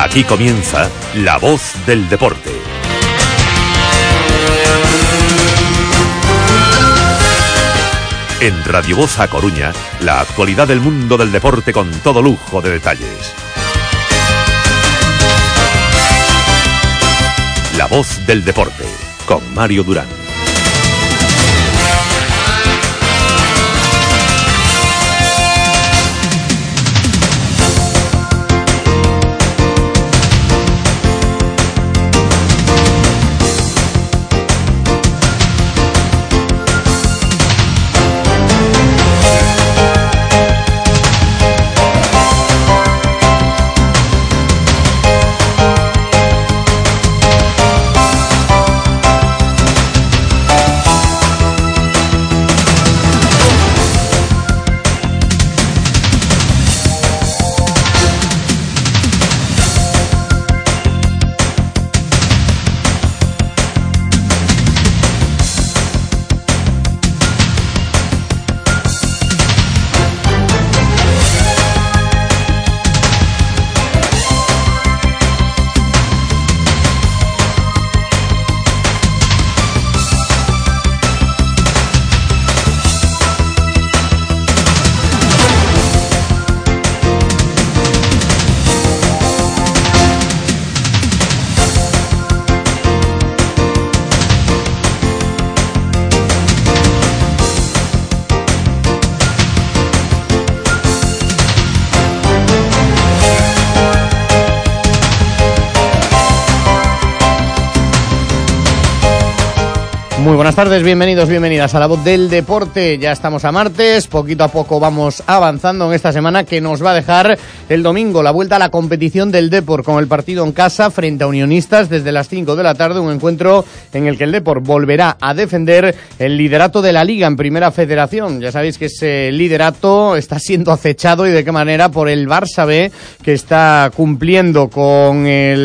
Aquí comienza La Voz del Deporte. En Radio Voz A Coruña, la actualidad del mundo del deporte con todo lujo de detalles. La Voz del Deporte, con Mario Durán. Muy buenas tardes, bienvenidos, bienvenidas a La Voz del Deporte. Ya estamos a martes, poquito a poco vamos avanzando en esta semana que nos va a dejar el domingo la vuelta a la competición del Depor con el partido en casa frente a Unionistas desde las 5 de la tarde, un encuentro en el que el Depor volverá a defender el liderato de la Liga en Primera Federación. Ya sabéis que ese liderato está siendo acechado y de qué manera por el Barça B, que está cumpliendo con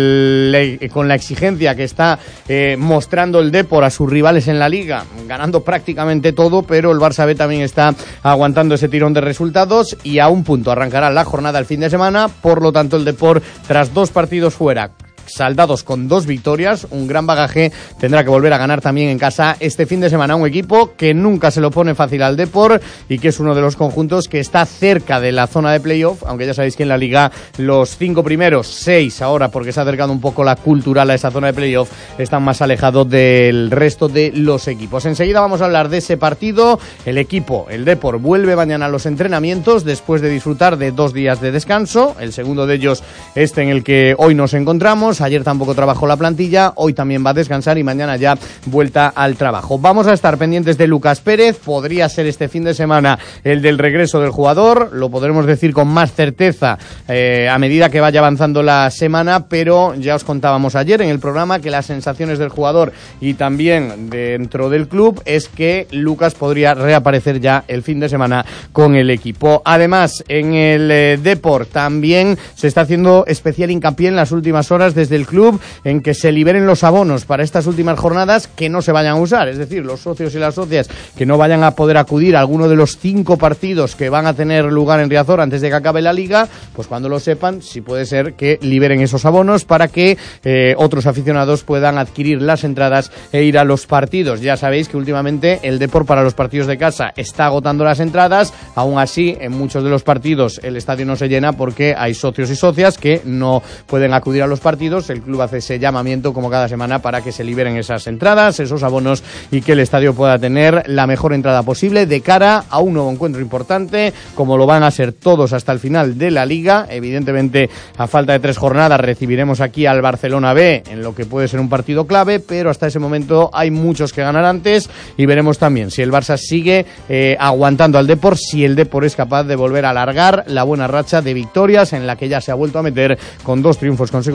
la exigencia que está mostrando el Depor a sus rivales en la Liga, ganando prácticamente todo, pero el Barça B también está aguantando ese tirón de resultados y a un punto arrancará la jornada el fin de semana. Por lo tanto, el Depor, tras 2 partidos fuera, saldados con 2 victorias, un gran bagaje, tendrá que volver a ganar también en casa este fin de semana. Un equipo que nunca se lo pone fácil al Depor y que es uno de los conjuntos que está cerca de la zona de playoff, aunque ya sabéis que en la Liga los 5 primeros, 6 ahora, porque se ha acercado un poco la cultural a esa zona de playoff, están más alejados del resto de los equipos. Enseguida vamos a hablar de ese partido. El equipo, el Depor, vuelve mañana a los entrenamientos después de disfrutar de 2 días de descanso, el segundo de ellos en el que hoy nos encontramos. Ayer tampoco trabajó la plantilla, hoy también va a descansar y mañana ya vuelta al trabajo. Vamos a estar pendientes de Lucas Pérez, podría ser este fin de semana el del regreso del jugador, lo podremos decir con más certeza a medida que vaya avanzando la semana, pero ya os contábamos ayer en el programa que las sensaciones del jugador y también dentro del club es que Lucas podría reaparecer ya el fin de semana con el equipo. Además, en el Depor también se está haciendo especial hincapié en las últimas horas desde el club en que se liberen los abonos para estas últimas jornadas que no se vayan a usar, es decir, los socios y las socias que no vayan a poder acudir a alguno de los 5 partidos que van a tener lugar en Riazor antes de que acabe la Liga, pues cuando lo sepan, sí puede ser que liberen esos abonos para que otros aficionados puedan adquirir las entradas e ir a los partidos. Ya sabéis que últimamente el Depor para los partidos de casa está agotando las entradas, aún así en muchos de los partidos el estadio no se llena porque hay socios y socias que no pueden acudir a los partidos. El club hace ese llamamiento como cada semana para que se liberen esas entradas, esos abonos y que el estadio pueda tener la mejor entrada posible de cara a un nuevo encuentro importante, como lo van a ser todos hasta el final de la Liga. Evidentemente, a falta de 3 jornadas recibiremos aquí al Barcelona B en lo que puede ser un partido clave, pero hasta ese momento hay muchos que ganar antes y veremos también si el Barça sigue aguantando al Depor, si el Depor es capaz de volver a alargar la buena racha de victorias en la que ya se ha vuelto a meter con 2 triunfos consecutivos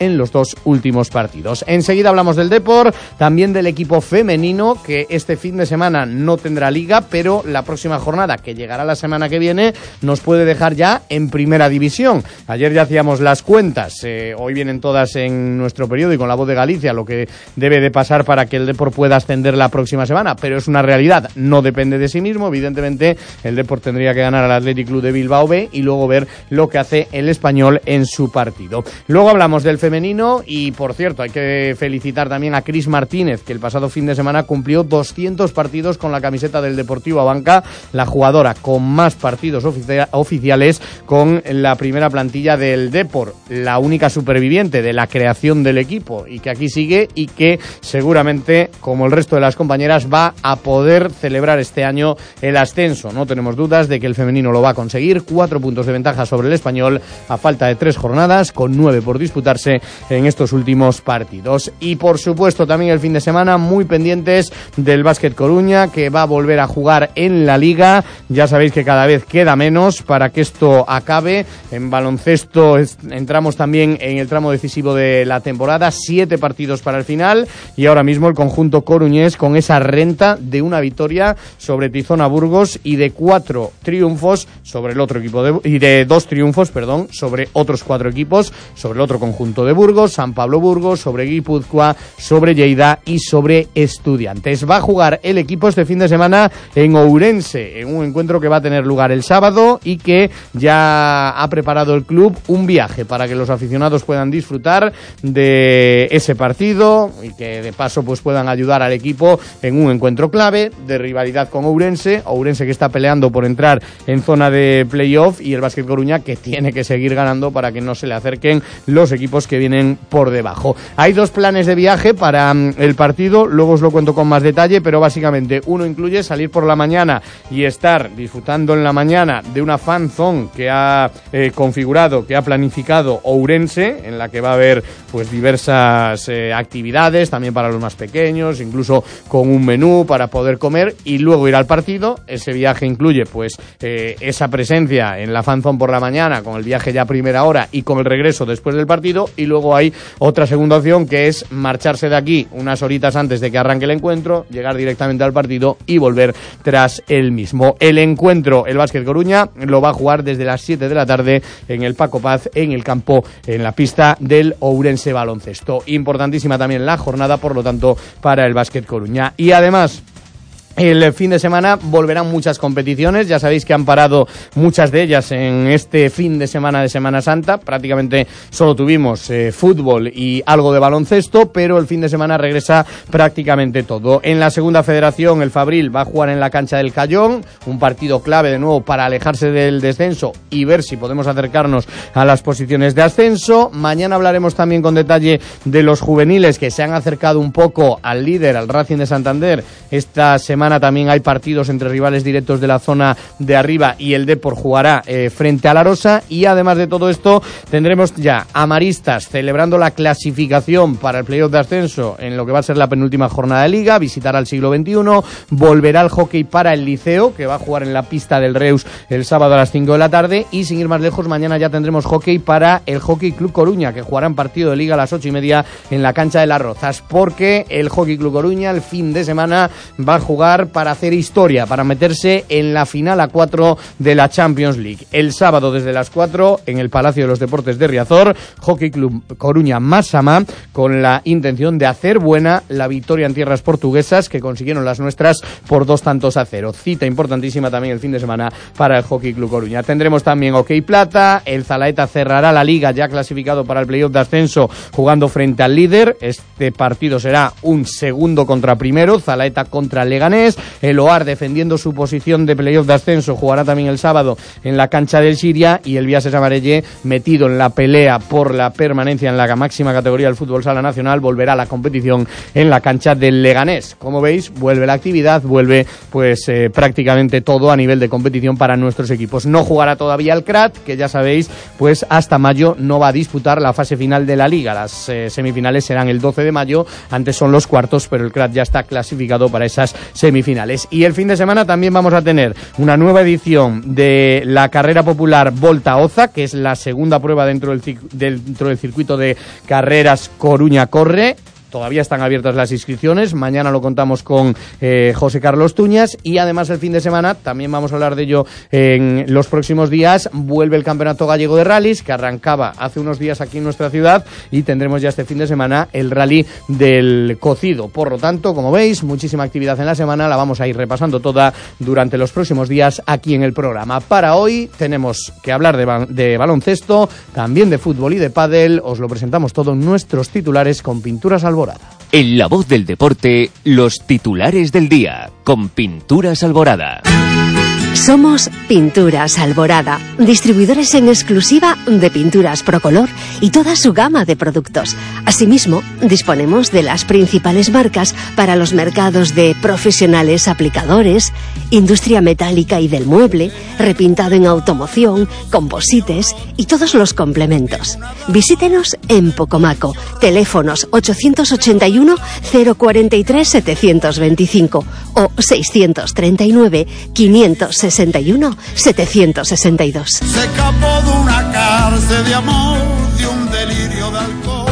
en los 2 últimos partidos. Enseguida hablamos del Depor, también del equipo femenino, que este fin de semana no tendrá liga, pero la próxima jornada, que llegará la semana que viene, nos puede dejar ya en primera división. Ayer ya hacíamos las cuentas, hoy vienen todas en nuestro periódico, en La Voz de Galicia, lo que debe de pasar para que el Depor pueda ascender la próxima semana, pero es una realidad, no depende de sí mismo. Evidentemente el Depor tendría que ganar al Athletic Club de Bilbao B y luego ver lo que hace el Español en su partido. Luego hablamos del femenino y, por cierto, hay que felicitar también a Cris Martínez, que el pasado fin de semana cumplió 200 partidos con la camiseta del Deportivo Abanca, la jugadora con más partidos oficiales con la primera plantilla del Depor, la única superviviente de la creación del equipo y que aquí sigue y que seguramente, como el resto de las compañeras, va a poder celebrar este año el ascenso. No tenemos dudas de que el femenino lo va a conseguir. 4 puntos de ventaja sobre el Español a falta de 3 jornadas, con 9 por disputarse en estos últimos partidos. Y por supuesto también el fin de semana muy pendientes del Básquet Coruña, que va a volver a jugar en la Liga. Ya sabéis que cada vez queda menos para que esto acabe. En baloncesto entramos también en el tramo decisivo de la temporada, 7 partidos para el final, y ahora mismo el conjunto coruñés con esa renta de una victoria sobre Tizona Burgos y de 4 triunfos sobre el otro equipo y de 2 triunfos, sobre otros 4 equipos, sobre el otro conjunto de Burgos, San Pablo Burgos, sobre Guipúzcoa, sobre Lleida y sobre Estudiantes. Va a jugar el equipo este fin de semana en Ourense, en un encuentro que va a tener lugar el sábado y que ya ha preparado el club un viaje para que los aficionados puedan disfrutar de ese partido y que de paso pues puedan ayudar al equipo en un encuentro clave de rivalidad con Ourense que está peleando por entrar en zona de playoff, y el Básquet Coruña, que tiene que seguir ganando para que no se le acerquen los equipos que vienen por debajo. Hay 2 planes de viaje para el partido, luego os lo cuento con más detalle, pero básicamente uno incluye salir por la mañana y estar disfrutando en la mañana de una fan zone que ha configurado, que ha planificado Ourense, en la que va a haber pues diversas actividades también para los más pequeños, incluso con un menú para poder comer, y luego ir al partido. Ese viaje incluye pues esa presencia en la fan zone por la mañana, con el viaje ya a primera hora y con el regreso después del partido, y luego hay otra segunda opción, que es marcharse de aquí unas horitas antes de que arranque el encuentro, llegar directamente al partido y volver tras el mismo. El encuentro, el Básquet Coruña lo va a jugar desde las 7 de la tarde en el Paco Paz, en el campo, en la pista del Ourense Baloncesto. Importantísima también la jornada, por lo tanto, para el Básquet Coruña. Y además, el fin de semana volverán muchas competiciones. Ya sabéis que han parado muchas de ellas en este fin de Semana Santa. Prácticamente solo tuvimos fútbol y algo de baloncesto, pero el fin de semana regresa prácticamente todo. En la segunda federación, el Fabril va a jugar en la cancha del Cayón, un partido clave de nuevo para alejarse del descenso y ver si podemos acercarnos a las posiciones de ascenso. Mañana hablaremos también con detalle de los juveniles que se han acercado un poco al líder, al Racing de Santander. Esta semana también hay partidos entre rivales directos de la zona de arriba y el Depor jugará frente a La Rosa, y además de todo esto tendremos ya a Maristas celebrando la clasificación para el playoff de ascenso en lo que va a ser la penúltima jornada de Liga, visitará el siglo XXI, volverá el hockey para el Liceo, que va a jugar en la pista del Reus el sábado a las 5 de la tarde, y sin ir más lejos, mañana ya tendremos hockey para el Hockey Club Coruña, que jugará en partido de Liga a las 8:30 en la cancha de Las Rozas, porque el Hockey Club Coruña el fin de semana va a jugar para hacer historia, para meterse en la final a 4 de la Champions League. El sábado desde las 4 en el Palacio de los Deportes de Riazor, Hockey Club Coruña Massama, con la intención de hacer buena la victoria en tierras portuguesas que consiguieron las nuestras por 2-0. Cita importantísima también el fin de semana para el Hockey Club Coruña. Tendremos también hockey plata, el Zalaeta cerrará la Liga ya clasificado para el playoff de ascenso jugando frente al líder. Este partido será un segundo contra primero, Zalaeta contra Leganés. El OAR, defendiendo su posición de playoff de ascenso, jugará también el sábado en la cancha del Siria, y el Biases Amarelle, metido en la pelea por la permanencia en la máxima categoría del fútbol sala nacional, volverá a la competición en la cancha del Leganés. Como veis, vuelve la actividad, vuelve pues prácticamente todo a nivel de competición para nuestros equipos. No jugará todavía el CRAT, que ya sabéis, pues hasta mayo no va a disputar la fase final de la Liga. Las semifinales serán el 12 de mayo, antes son los cuartos, pero el CRAT ya está clasificado para esas semifinales semifinales. Y el fin de semana también vamos a tener una nueva edición de la carrera popular Volta Oza, que es la segunda prueba dentro del circuito de carreras Coruña Corre. Todavía están abiertas las inscripciones, mañana lo contamos con José Carlos Tuñas, y además el fin de semana, también vamos a hablar de ello en los próximos días, vuelve el Campeonato Gallego de Rallys, que arrancaba hace unos días aquí en nuestra ciudad, y tendremos ya este fin de semana el Rally del Cocido. Por lo tanto, como veis, muchísima actividad en la semana, la vamos a ir repasando toda durante los próximos días aquí en el programa. Para hoy tenemos que hablar de baloncesto, también de fútbol y de pádel. Os lo presentamos todo en nuestros titulares con Pinturas Alborada. En La Voz del Deporte, los titulares del día, con Pinturas Alborada. Somos Pinturas Alborada, distribuidores en exclusiva de pinturas Procolor y toda su gama de productos. Asimismo, disponemos de las principales marcas para los mercados de profesionales aplicadores, industria metálica y del mueble, repintado en automoción, composites y todos los complementos. Visítenos en Pocomaco, teléfonos 881 043 725 o 639 561 762. Se escapó de una cárcel de amor, de un delirio de alcohol.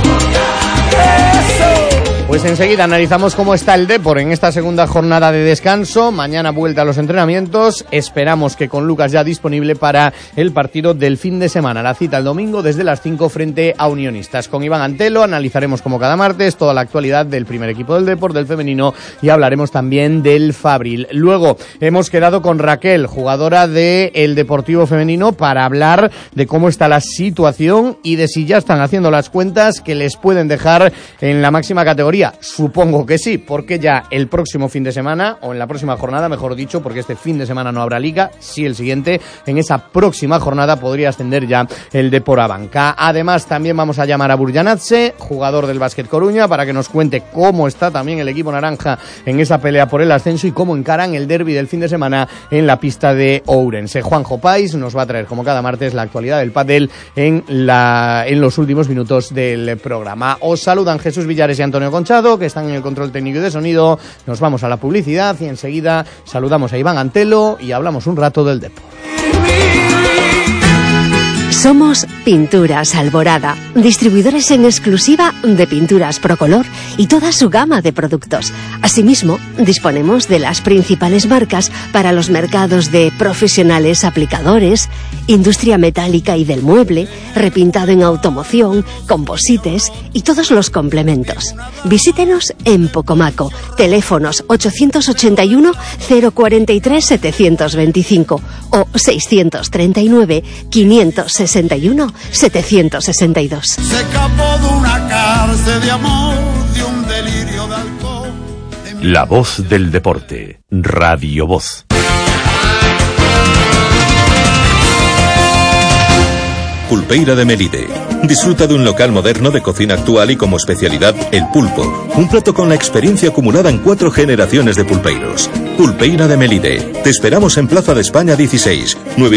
Pues enseguida analizamos cómo está el Depor en esta segunda jornada de descanso. Mañana vuelta a los entrenamientos. Esperamos que con Lucas ya disponible para el partido del fin de semana. La cita el domingo desde las 5 frente a Unionistas. Con Iván Antelo analizaremos como cada martes toda la actualidad del primer equipo del Depor, del femenino, y hablaremos también del Fabril. Luego hemos quedado con Raquel, jugadora del Deportivo Femenino, para hablar de cómo está la situación y de si ya están haciendo las cuentas que les pueden dejar en la máxima categoría. Supongo que sí, porque ya el próximo fin de semana, o en la próxima jornada, mejor dicho, porque este fin de semana no habrá liga, sí el siguiente, en esa próxima jornada podría ascender ya el Depor a banca. Además, también vamos a llamar a Burjanatze, jugador del Básquet Coruña, para que nos cuente cómo está también el equipo naranja en esa pelea por el ascenso y cómo encaran el derbi del fin de semana en la pista de Ourense. Juanjo Pais nos va a traer, como cada martes, la actualidad del pádel en los últimos minutos del programa. Os saludan Jesús Villares y Antonio Concha, que están en el control técnico y de sonido. Nos vamos a la publicidad y enseguida saludamos a Iván Antelo y hablamos un rato del Depor. Somos Pinturas Alborada, distribuidores en exclusiva de pinturas Procolor y toda su gama de productos. Asimismo, disponemos de las principales marcas para los mercados de profesionales aplicadores, industria metálica y del mueble, repintado en automoción, composites y todos los complementos. Visítenos en Pocomaco, teléfonos 881 043 725 o 639 561 762. Se escapó de una cárcel de amor, de un delirio de alcohol. La Voz del Deporte, Radio Voz. Pulpeira de Melide. Disfruta de un local moderno de cocina actual y como especialidad el pulpo. Un plato con la experiencia acumulada en 4 generaciones de pulpeiros. Pulpeira de Melide. Te esperamos en Plaza de España 16,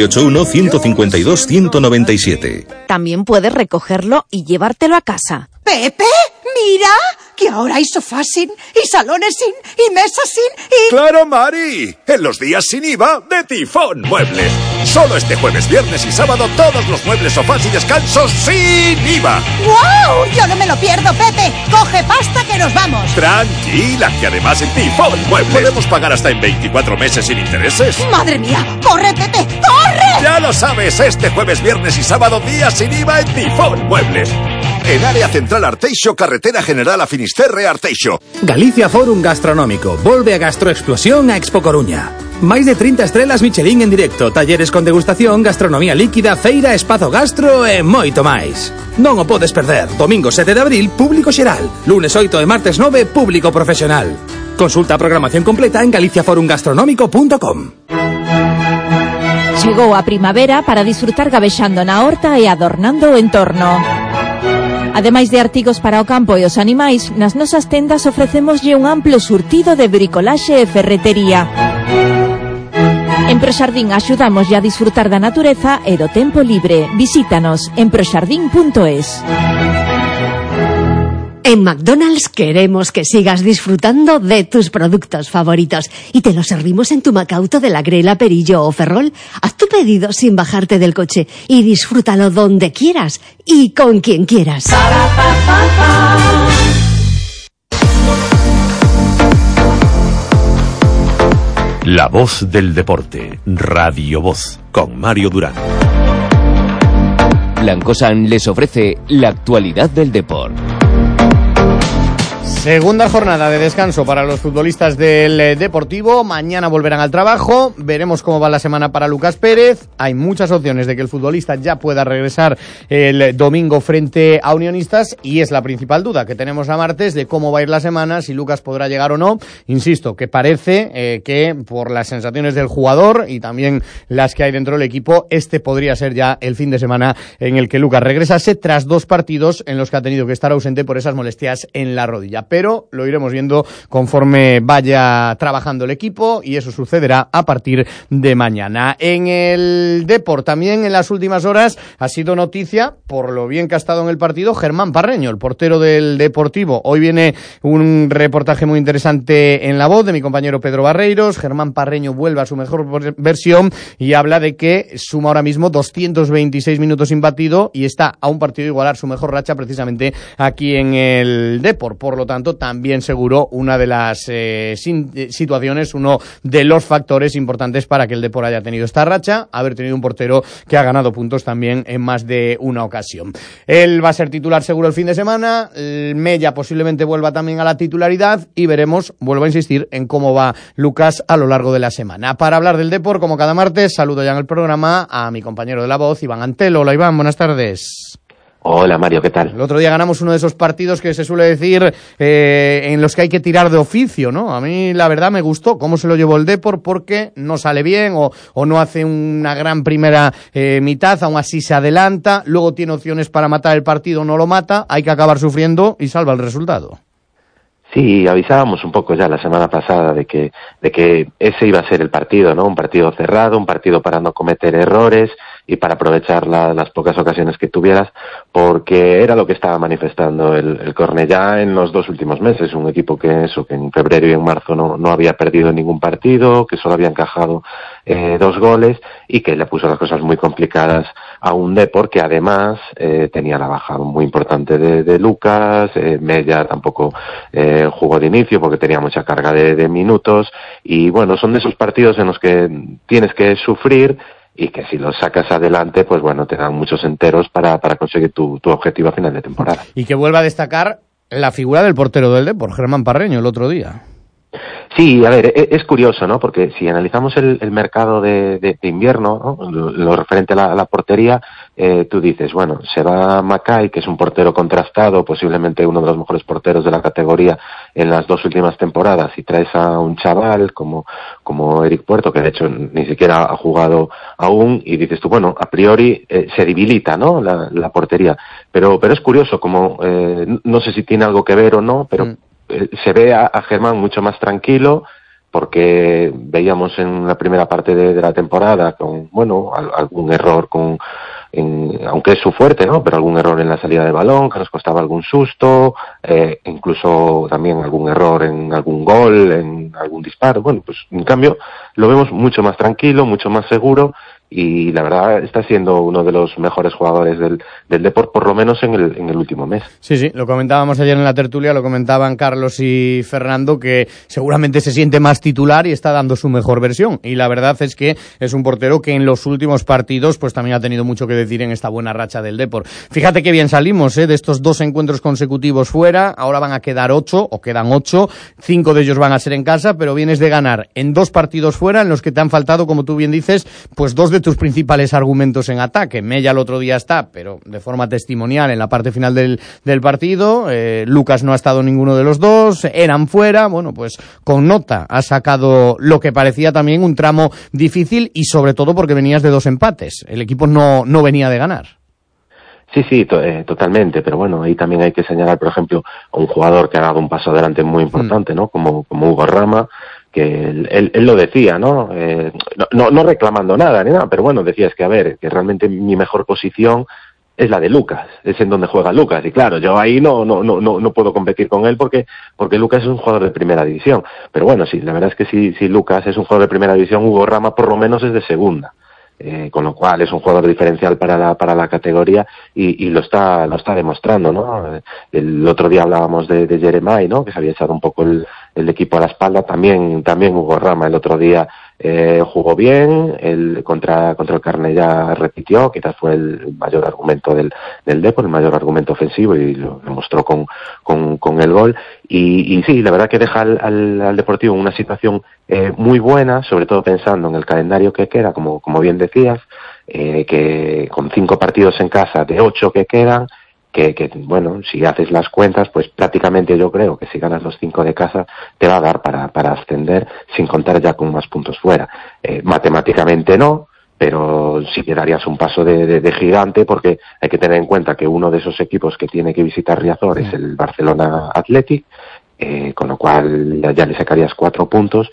981-152-197. También puedes recogerlo y llevártelo a casa. ¡Pepe! ¡Mira! Que ahora hay sofás sin, y salones sin, y mesas sin, y... ¡Claro, Mari! En los días sin IVA de Tifón Muebles. Solo este jueves, viernes y sábado todos los muebles, sofás y descansos sin IVA. ¡Guau! Yo no me lo pierdo, Pepe. Coge pasta que nos vamos. Tranquila, que además en Tifón Muebles podemos pagar hasta en 24 meses sin intereses. ¡Madre mía! ¡Corre, Pepe! ¡Corre! Ya lo sabes, este jueves, viernes y sábado días sin IVA en Tifón Muebles. En área central Arteixo, carretera general a Finisterre, Arteixo. Galicia Forum Gastronómico volve a Gastroexplosión a Expo Coruña. Máis de 30 estrelas Michelin en directo, talleres con degustación, gastronomía líquida, feira, espazo gastro e moito máis. Non o podes perder. Domingo 7 de abril, público xeral. Lunes 8 e martes 9, público profesional. Consulta a programación completa en galiciaforumgastronómico.com. Chegou a primavera para disfrutar gabexando na horta e adornando o entorno. Ademais de artigos para o campo e os animais, nas nosas tendas ofrecémoslle un amplo surtido de bricolaxe e ferretería. En Proxardín axudámoslle a disfrutar da natureza e do tempo libre. Visítanos en proxardín.es. En McDonald's queremos que sigas disfrutando de tus productos favoritos y te los servimos en tu Macauto de la Grela, Perillo o Ferrol. Haz tu pedido sin bajarte del coche y disfrútalo donde quieras y con quien quieras. La voz del deporte, Radio Voz, con Mario Durán. Blancosan les ofrece la actualidad del deporte. Segunda jornada de descanso para los futbolistas del Deportivo. Mañana volverán al trabajo. Veremos cómo va la semana para Lucas Pérez. Hay muchas opciones de que el futbolista ya pueda regresar el domingo frente a Unionistas. Y es la principal duda que tenemos a martes de cómo va a ir la semana, si Lucas podrá llegar o no. Insisto, que parece que por las sensaciones del jugador y también las que hay dentro del equipo, este podría ser ya el fin de semana en el que Lucas regresase tras 2 partidos en los que ha tenido que estar ausente por esas molestias en la rodilla. Pero lo iremos viendo conforme vaya trabajando el equipo y eso sucederá a partir de mañana. En el Depor también en las últimas horas ha sido noticia, por lo bien que ha estado en el partido, Germán Parreño, el portero del Deportivo. Hoy viene un reportaje muy interesante en La Voz de mi compañero Pedro Barreiros. Germán Parreño vuelve a su mejor versión y habla de que suma ahora mismo 226 minutos sin batido y está a un partido de igualar su mejor racha precisamente aquí en el Depor. Por lo tanto, también seguro una de las situaciones, uno de los factores importantes para que el Depor haya tenido esta racha, haber tenido un portero que ha ganado puntos también en más de una ocasión. Él va a ser titular seguro el fin de semana, Mella posiblemente vuelva también a la titularidad y veremos, vuelvo a insistir, en cómo va Lucas a lo largo de la semana. Para hablar del Depor, como cada martes, saludo ya en el programa a mi compañero de La Voz, Iván Antelo. Hola Iván, buenas tardes. Hola Mario, ¿qué tal? El otro día ganamos uno de esos partidos que se suele decir en los que hay que tirar de oficio, ¿no? A mí la verdad me gustó cómo se lo llevó el Depor porque no sale bien o no hace una gran primera mitad, aún así se adelanta, luego tiene opciones para matar el partido, no lo mata, hay que acabar sufriendo y salva el resultado. Sí, avisábamos un poco ya la semana pasada de que ese iba a ser el partido, ¿no? Un partido cerrado, un partido para no cometer errores y para aprovechar las pocas ocasiones que tuvieras, porque era lo que estaba manifestando el Cornellá en los 2 últimos meses, un equipo que en febrero y en marzo no había perdido ningún partido, que solo había encajado 2 goles y que le puso las cosas muy complicadas a un Depor que además tenía la baja muy importante de Lucas, Mella tampoco jugó de inicio porque tenía mucha carga de minutos y bueno, son de esos partidos en los que tienes que sufrir y que si los sacas adelante, pues bueno, te dan muchos enteros para conseguir tu objetivo a final de temporada. Y que vuelva a destacar la figura del portero del Depor, Germán Parreño, el otro día. Sí, a ver, es curioso, ¿no? Porque si analizamos el mercado de invierno, ¿no? Lo referente a la portería, tú dices, bueno, se va Mackay, que es un portero contrastado, posiblemente uno de los mejores porteros de la categoría en las 2 últimas temporadas, y traes a un chaval como Eric Puerto, que de hecho ni siquiera ha jugado aún, y dices tú, bueno, a priori se debilita, ¿no? La portería. Pero es curioso, como no sé si tiene algo que ver o no, pero se ve a Germán mucho más tranquilo porque veíamos en la primera parte de la temporada con, bueno, algún error aunque es su fuerte, ¿no? Pero algún error en la salida de balón que nos costaba algún susto, incluso también algún error en algún gol, en algún disparo. Bueno, pues en cambio lo vemos mucho más tranquilo, mucho más seguro y la verdad está siendo uno de los mejores jugadores del Depor, por lo menos en el último mes. Sí, lo comentábamos ayer en la tertulia, lo comentaban Carlos y Fernando, que seguramente se siente más titular y está dando su mejor versión. Y la verdad es que es un portero que en los últimos partidos pues también ha tenido mucho que decir en esta buena racha del Depor. Fíjate que bien salimos de estos 2 encuentros consecutivos fuera, ahora van a quedar 8, o quedan 8, 5 de ellos van a ser en casa, pero vienes de ganar en 2 partidos fuera en los que te han faltado, como tú bien dices, pues 2 de tus principales argumentos en ataque. Mella el otro día está, pero de forma testimonial en la parte final del partido. Lucas no ha estado ninguno de los 2, eran fuera. Bueno, pues con nota ha sacado lo que parecía también un tramo difícil y sobre todo porque venías de 2 empates. El equipo no venía de ganar. Sí, totalmente, pero bueno, ahí también hay que señalar, por ejemplo, a un jugador que ha dado un paso adelante muy importante, ¿no? Como Hugo Rama, que él lo decía, ¿no? No reclamando nada ni nada, pero bueno, decía, es que a ver, que realmente mi mejor posición es la de Lucas, es en donde juega Lucas, y claro, yo ahí no puedo competir con él porque Lucas es un jugador de primera división, pero bueno, sí, la verdad es que si Lucas es un jugador de primera división, Hugo Rama por lo menos es de segunda. Con lo cual es un jugador diferencial para la categoría y lo está demostrando, ¿no? El otro día hablábamos de Jeremai, ¿no? Que se había echado un poco el equipo a la espalda, también Hugo Rama el otro día jugó bien, contra el Cornellá repitió, quizás fue el mayor argumento del Depor, el mayor argumento ofensivo, y lo demostró con el gol, y sí, la verdad que deja al Deportivo en una situación muy buena, sobre todo pensando en el calendario que queda, como bien decías, que con 5 partidos en casa de 8 que quedan, que bueno, si haces las cuentas, pues prácticamente yo creo que si ganas los 5 de casa te va a dar para ascender, sin contar ya con más puntos fuera. Matemáticamente no, pero sí que darías un paso de gigante, porque hay que tener en cuenta que uno de esos equipos que tiene que visitar Riazor es el Barcelona Athletic, con lo cual ya le sacarías 4 puntos.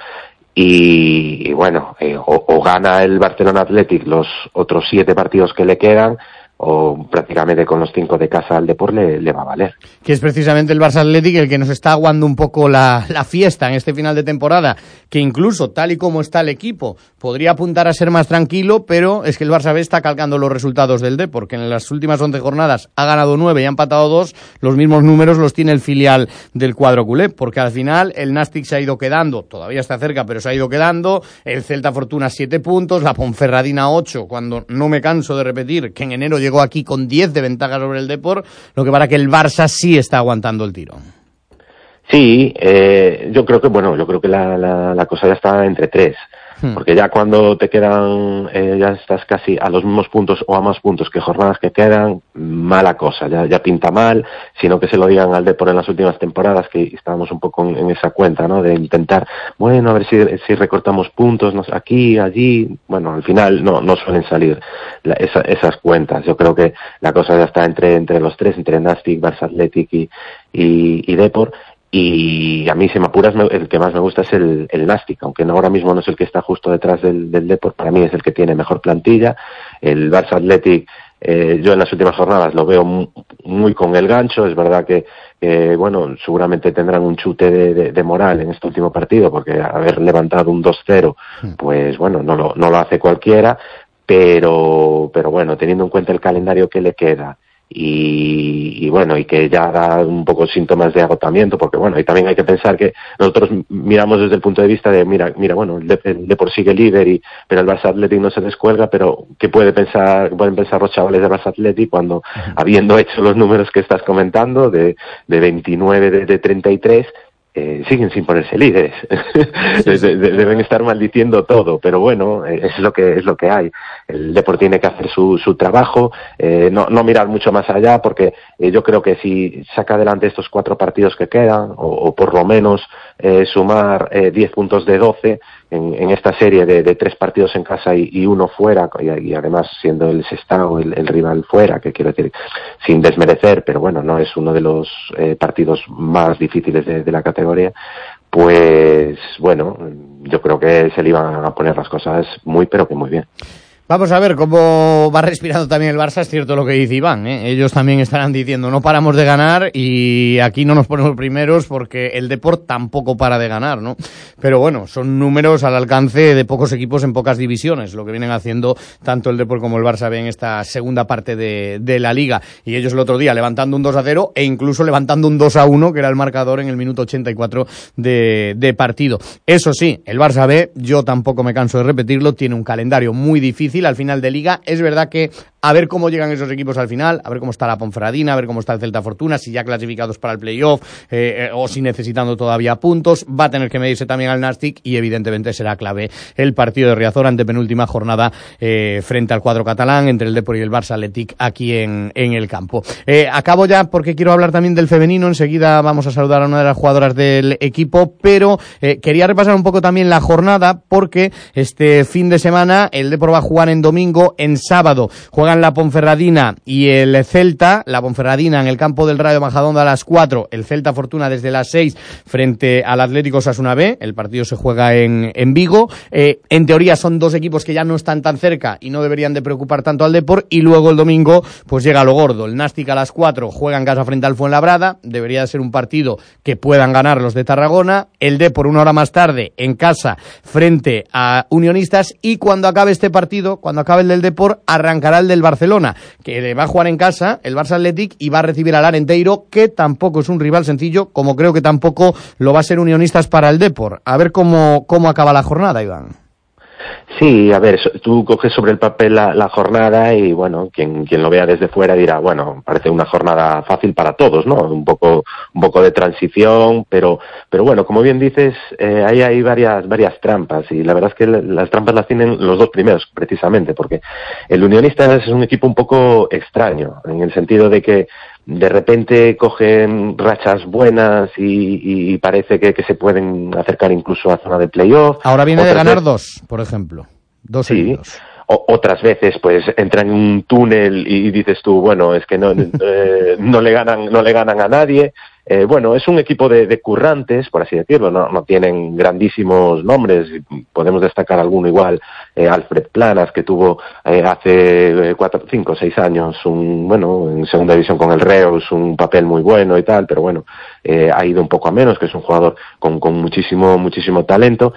Y bueno, o gana el Barcelona Athletic los otros 7 partidos que le quedan, o prácticamente con los 5 de casa al Depor le va a valer. Que es precisamente el Barça Athletic el que nos está aguando un poco la fiesta en este final de temporada, que incluso tal y como está el equipo podría apuntar a ser más tranquilo, pero es que el Barça B está calcando los resultados del Depor, que en las últimas 11 jornadas ha ganado 9 y ha empatado 2, los mismos números los tiene el filial del cuadro culé, porque al final el Nàstic se ha ido quedando, todavía está cerca, pero se ha ido quedando, el Celta Fortuna 7 puntos, la Ponferradina 8, cuando no me canso de repetir que en enero llegó aquí con 10 de ventaja sobre el Depor, lo que para que el Barça sí está aguantando el tiro. Sí, yo creo que la cosa ya está entre 3. Porque ya cuando te quedan, ya estás casi a los mismos puntos o a más puntos que jornadas que quedan, mala cosa, ya pinta mal, sino que se lo digan al Depor en las últimas temporadas, que estábamos un poco en esa cuenta, ¿no? De intentar, bueno, a ver si recortamos puntos, aquí, allí, bueno, al final no suelen salir esas cuentas. Yo creo que la cosa ya está entre los 3, entre Nàstic, Barça Athletic y Depor. Y a mí, si me apuras, el que más me gusta es el Nàstic, aunque ahora mismo no es el que está justo detrás del Depor, para mí es el que tiene mejor plantilla. El Barça Athletic, yo en las últimas jornadas lo veo muy con el gancho. Es verdad que bueno, seguramente tendrán un chute de moral en este último partido, porque haber levantado un 2-0, pues bueno, no lo hace cualquiera, pero bueno, teniendo en cuenta el calendario que le queda, y bueno, y que ya da un poco síntomas de agotamiento, porque bueno, y también hay que pensar que nosotros miramos desde el punto de vista de mira, bueno, el Depor sigue líder, pero el Barça Athletic no se descuelga, pero ¿qué pueden pensar los chavales del Barça Athletic cuando, habiendo hecho los números que estás comentando, de 29 de 33, siguen sin ponerse líderes? Deben estar maldiciendo todo, pero bueno, es lo que hay. El Depor tiene que hacer su trabajo, no mirar mucho más allá, porque yo creo que si saca adelante estos 4 partidos que quedan, o por lo menos sumar 10 puntos de 12 en esta serie de 3 partidos en casa y 1 fuera, y además siendo el Sestao el rival fuera, que quiero decir, sin desmerecer, pero bueno, no es uno de los partidos más difíciles de la categoría, pues bueno, yo creo que se le iban a poner las cosas pero que muy bien. Vamos a ver cómo va respirando también el Barça. Es cierto lo que dice Iván, ¿eh? Ellos también estarán diciendo no paramos de ganar y aquí no nos ponemos primeros porque el Depor tampoco para de ganar, ¿no? Pero bueno, son números al alcance de pocos equipos en pocas divisiones, lo que vienen haciendo tanto el Depor como el Barça B en esta segunda parte de la Liga. Y ellos el otro día levantando un 2-0 e incluso levantando un 2-1, que era el marcador en el minuto 84 de partido. Eso sí, el Barça B, yo tampoco me canso de repetirlo, tiene un calendario muy difícil al final de Liga. Es verdad que a ver cómo llegan esos equipos al final, a ver cómo está la Ponferradina, a ver cómo está el Celta Fortuna, si ya clasificados para el playoff o si necesitando todavía puntos. Va a tener que medirse también al Nàstic y evidentemente será clave el partido de Riazor, antepenúltima jornada frente al cuadro catalán entre el Depor y el Barça Athletic aquí en el campo. Acabo ya porque quiero hablar también del femenino. Enseguida vamos a saludar a una de las jugadoras del equipo, pero quería repasar un poco también la jornada porque este fin de semana el Depor va a jugar en domingo, en sábado juega juegan la Ponferradina y el Celta. La Ponferradina en el campo del Rayo Majadahonda a las 4, el Celta Fortuna desde las 6 frente al Atlético Osasuna B. El partido se juega en Vigo. En teoría son dos equipos que ya no están tan cerca y no deberían de preocupar tanto al Depor, y luego el domingo pues llega lo gordo. El Nástic a las 4 juega en casa frente al Fuenlabrada. Debería de ser un partido que puedan ganar los de Tarragona. El Depor 1 hora más tarde en casa frente a Unionistas, y cuando acabe este partido, cuando acabe el del Depor, arrancará el del Barcelona, que le va a jugar en casa el Barça Athletic y va a recibir al Arenteiro, que tampoco es un rival sencillo, como creo que tampoco lo va a ser Unionistas para el Depor. A ver cómo acaba la jornada, Iván. Sí, a ver, tú coges sobre el papel la jornada y, bueno, quien lo vea desde fuera dirá, bueno, parece una jornada fácil para todos, ¿no? Un poco de transición, pero bueno, como bien dices, ahí hay varias trampas, y la verdad es que las trampas las tienen los dos primeros, precisamente, porque el Unionistas es un equipo un poco extraño, en el sentido de que de repente cogen rachas buenas y parece que se pueden acercar incluso a zona de playoff. Ahora viene de ganar 2, por ejemplo. 2 seguidos. Sí. Otras veces pues entra en un túnel y dices tú, bueno, es que no le ganan a nadie. Bueno, es un equipo de currantes, por así decirlo, no tienen grandísimos nombres, podemos destacar alguno igual, Alfred Planas, que tuvo hace 5 o 6 años en segunda división con el Reus, un papel muy bueno y tal, pero bueno, ha ido un poco a menos, que es un jugador con muchísimo talento,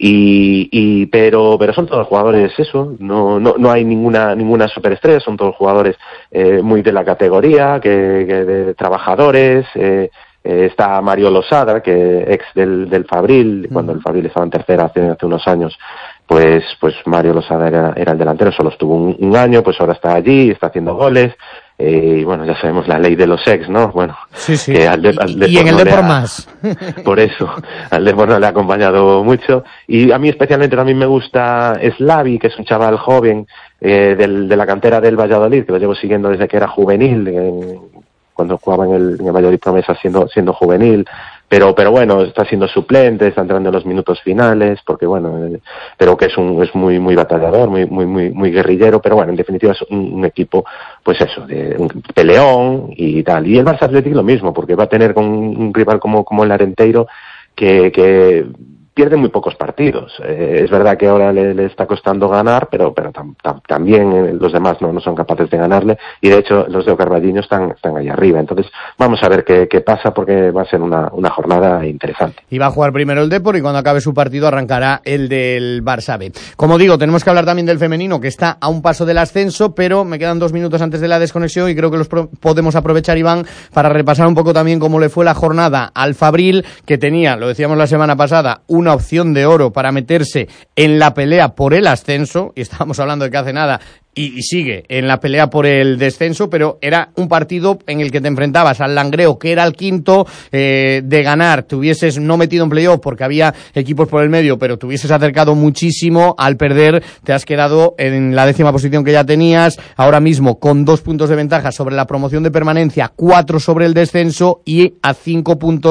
pero son todos jugadores eso, no hay ninguna superestrella, son todos jugadores muy de la categoría, que de trabajadores. Está Mario Losada, que ex del Fabril, cuando el Fabril estaba en tercera hace unos años, pues Mario Losada era el delantero, solo estuvo un año, pues ahora está allí, está haciendo goles, y bueno, ya sabemos la ley de los ex, ¿no? Bueno, sí. Que al y en el Depor más. Por eso, al Depor no le ha acompañado mucho, y a mí especialmente también me gusta Slavi, que es un chaval joven, de la cantera del Valladolid, que lo llevo siguiendo desde que era juvenil, cuando jugaba en el Valladolid Promesa siendo juvenil, pero bueno, está siendo suplente, está entrando en los minutos finales, porque bueno, pero que es muy batallador, muy guerrillero, pero bueno, en definitiva es un equipo, pues eso, de un peleón y tal. Y el Barça Athletic lo mismo, porque va a tener con un rival como el Arenteiro, que pierde muy pocos partidos. Es verdad que ahora le está costando ganar, pero también los demás no son capaces de ganarle, y de hecho los de Ocarvalliño están ahí arriba. Entonces vamos a ver qué pasa, porque va a ser una jornada interesante. Y va a jugar primero el Depor, y cuando acabe su partido arrancará el del Barça B. Como digo, tenemos que hablar también del femenino, que está a un paso del ascenso, pero me quedan 2 minutos antes de la desconexión y creo que los podemos aprovechar, Iván, para repasar un poco también cómo le fue la jornada al Fabril, que tenía, lo decíamos la semana pasada, una opción de oro para meterse en la pelea por el ascenso, y estábamos hablando de que hace nada y sigue en la pelea por el descenso, pero era un partido en el que te enfrentabas al Langreo, que era el quinto, de ganar, te hubieses no metido en playoff porque había equipos por el medio, pero te hubieses acercado muchísimo. Al perder te has quedado en la 10ª posición que ya tenías, ahora mismo con 2 puntos de ventaja sobre la promoción de permanencia, 4 sobre el descenso, y a 6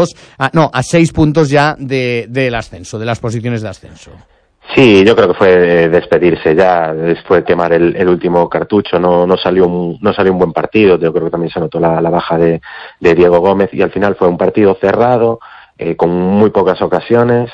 puntos ya del ascenso, de las posiciones de ascenso. Sí, yo creo que fue despedirse ya, fue quemar el último cartucho, no salió un buen partido. Yo creo que también se notó la baja de Diego Gómez, y al final fue un partido cerrado, con muy pocas ocasiones,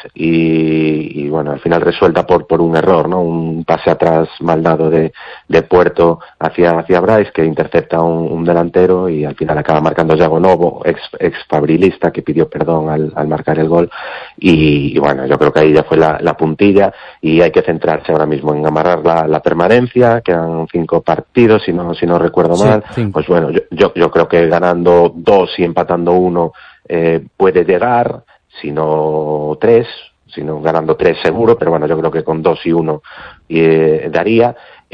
y bueno, al final resuelta por un error, ¿no? Un pase atrás mal dado de Puerto hacia Brais, que intercepta un delantero, y al final acaba marcando Yago Novo, ex fabrilista, que pidió perdón al marcar el gol, y bueno, yo creo que ahí ya fue la puntilla, y hay que centrarse ahora mismo en amarrar la permanencia. Quedan 5 partidos, si no recuerdo mal. 5. Pues bueno, yo creo que ganando 2 y empatando 1 puede llegar, si no 3, ganando 3 seguro, pero bueno, yo creo que con 2 y 1 daría,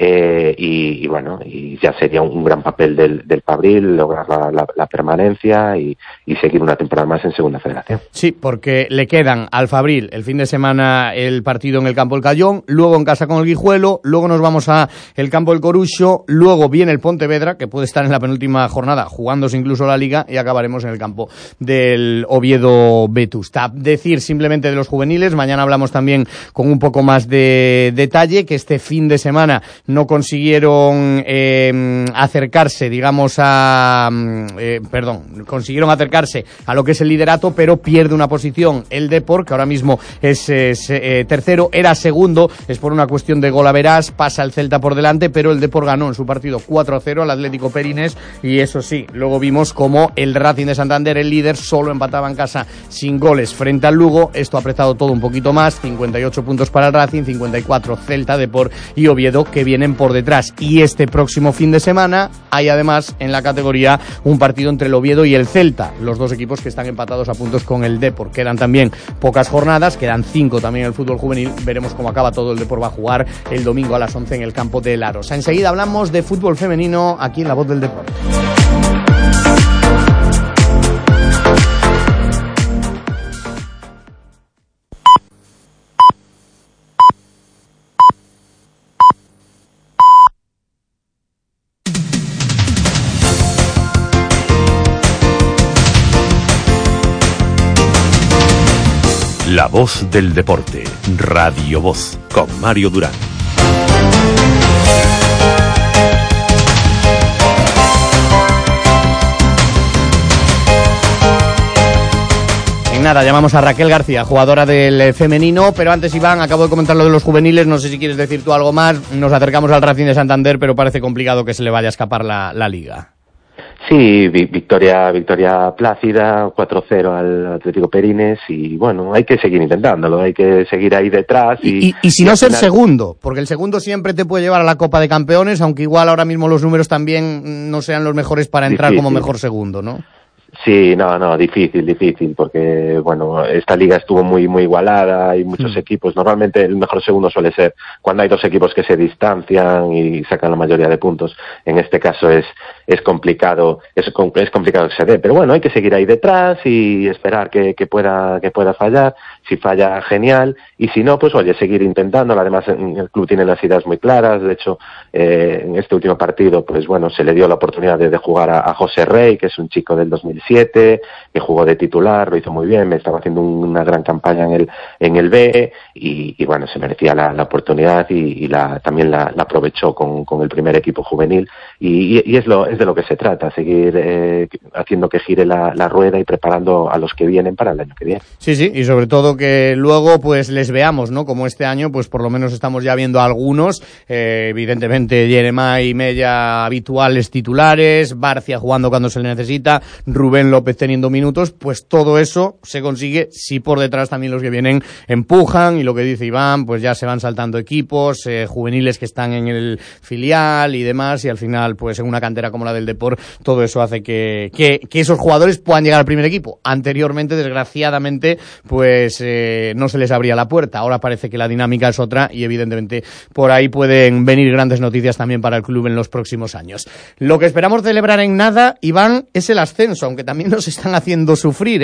y bueno, y ya sería un gran papel del Fabril, lograr la permanencia y seguir una temporada más en Segunda Federación. Sí, porque le quedan al Fabril el fin de semana el partido en el campo del Cayón, luego en casa con el Guijuelo, luego nos vamos a el campo del Coruxo, luego viene el Pontevedra, que puede estar en la penúltima jornada jugándose incluso la Liga, y acabaremos en el campo del Oviedo Vetusta. Decir simplemente de los juveniles, mañana hablamos también con un poco más de detalle, que este fin de semana no consiguieron acercarse, digamos, consiguieron acercarse a lo que es el liderato, pero pierde una posición el Depor, que ahora mismo es tercero, era segundo, es por una cuestión de golaverás, pasa el Celta por delante, pero el Depor ganó en su partido 4-0 al Atlético Perines, y eso sí, luego vimos como el Racing de Santander, el líder, solo empataba en casa sin goles frente al Lugo. Esto ha apretado todo un poquito más, 58 puntos para el Racing, 54 Celta, Depor y Oviedo, que vienen por detrás. Y este próximo fin de semana hay además en la categoría un partido entre el Oviedo y el Celta, los dos equipos que están empatados a puntos con el Depor. Quedan también pocas jornadas, quedan 5 también en el fútbol juvenil, veremos cómo acaba todo. El Depor va a jugar el domingo a las 11 en el campo de Larosa. Enseguida hablamos de fútbol femenino aquí en La Voz del Deporte. La Voz del Deporte, Radio Voz, con Mario Durán. En nada, llamamos a Raquel García, jugadora del femenino, pero antes, Iván, acabo de comentar lo de los juveniles, no sé si quieres decir tú algo más. Nos acercamos al Racing de Santander, pero parece complicado que se le vaya a escapar la liga. Sí, victoria plácida, 4-0 al Atlético Perines, y bueno, hay que seguir intentándolo, hay que seguir ahí detrás. Y si no ser segundo, porque el segundo siempre te puede llevar a la Copa de Campeones, aunque igual ahora mismo los números también no sean los mejores para entrar difícil, como mejor segundo, ¿no? Sí, no, difícil, porque, bueno, esta liga estuvo muy igualada, hay muchos equipos. Normalmente el mejor segundo suele ser cuando hay dos equipos que se distancian y sacan la mayoría de puntos. En este caso es complicado, es complicado que se dé, pero bueno, hay que seguir ahí detrás y esperar que pueda fallar. Si falla, genial, y si no, pues oye, seguir intentándolo. Además, el club tiene las ideas muy claras. De hecho, en este último partido, pues bueno, se le dio la oportunidad de jugar a José Rey, que es un chico del 2007, que jugó de titular, lo hizo muy bien, me estaba haciendo una gran campaña en el B, y bueno, se merecía la oportunidad, y también la aprovechó con el primer equipo juvenil, y es de lo que se trata, seguir haciendo que gire la rueda y preparando a los que vienen para el año que viene. Sí, y sobre todo que luego pues les veamos, ¿no? Como este año, pues por lo menos estamos ya viendo algunos, evidentemente Jeremai y Mella habituales titulares, Barcia jugando cuando se le necesita, Rubén López teniendo minutos, pues todo eso se consigue si por detrás también los que vienen empujan, y lo que dice Iván, pues ya se van saltando equipos, juveniles que están en el filial y demás, y al final pues en una cantera como la del Depor, todo eso hace que esos jugadores puedan llegar al primer equipo. Anteriormente, desgraciadamente, pues no se les abría la puerta. Ahora parece que la dinámica es otra, y evidentemente por ahí pueden venir grandes noticias también para el club en los próximos años. Lo que esperamos celebrar en nada, Iván, es el ascenso, aunque también nos están haciendo sufrir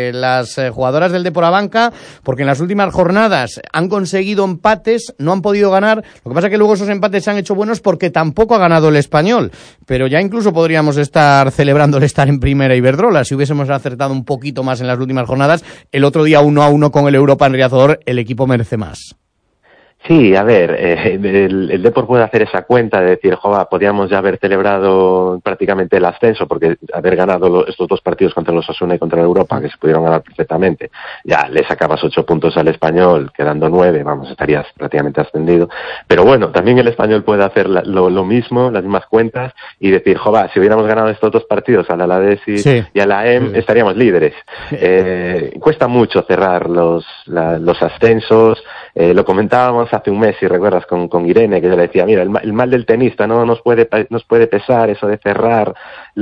las jugadoras del Depor Abanca, porque en las últimas jornadas han conseguido empates, no han podido ganar. Lo que pasa es que luego esos empates se han hecho buenos porque tampoco ha ganado el Español, pero ya incluso podríamos estar celebrando el estar en primera Iberdrola si hubiésemos acertado un poquito más en las últimas jornadas. El otro día 1-1 con el Europa en Riazor, el equipo merece más. Sí, a ver, el Depor puede hacer esa cuenta de decir, podíamos ya haber celebrado prácticamente el ascenso, porque haber ganado estos dos partidos contra los Osasuna y contra el Europa, que se pudieron ganar perfectamente, ya le sacabas 8 puntos al Español, quedando 9, estarías prácticamente ascendido. Pero bueno, también el Español puede hacer lo mismo, las mismas cuentas, y decir, si hubiéramos ganado estos dos partidos, al Alavés y a la EM, estaríamos líderes. Cuesta mucho cerrar los ascensos, lo comentábamos hace un mes, si recuerdas, con Irene, que yo le decía, mira, el mal del tenista no nos puede pesar eso de cerrar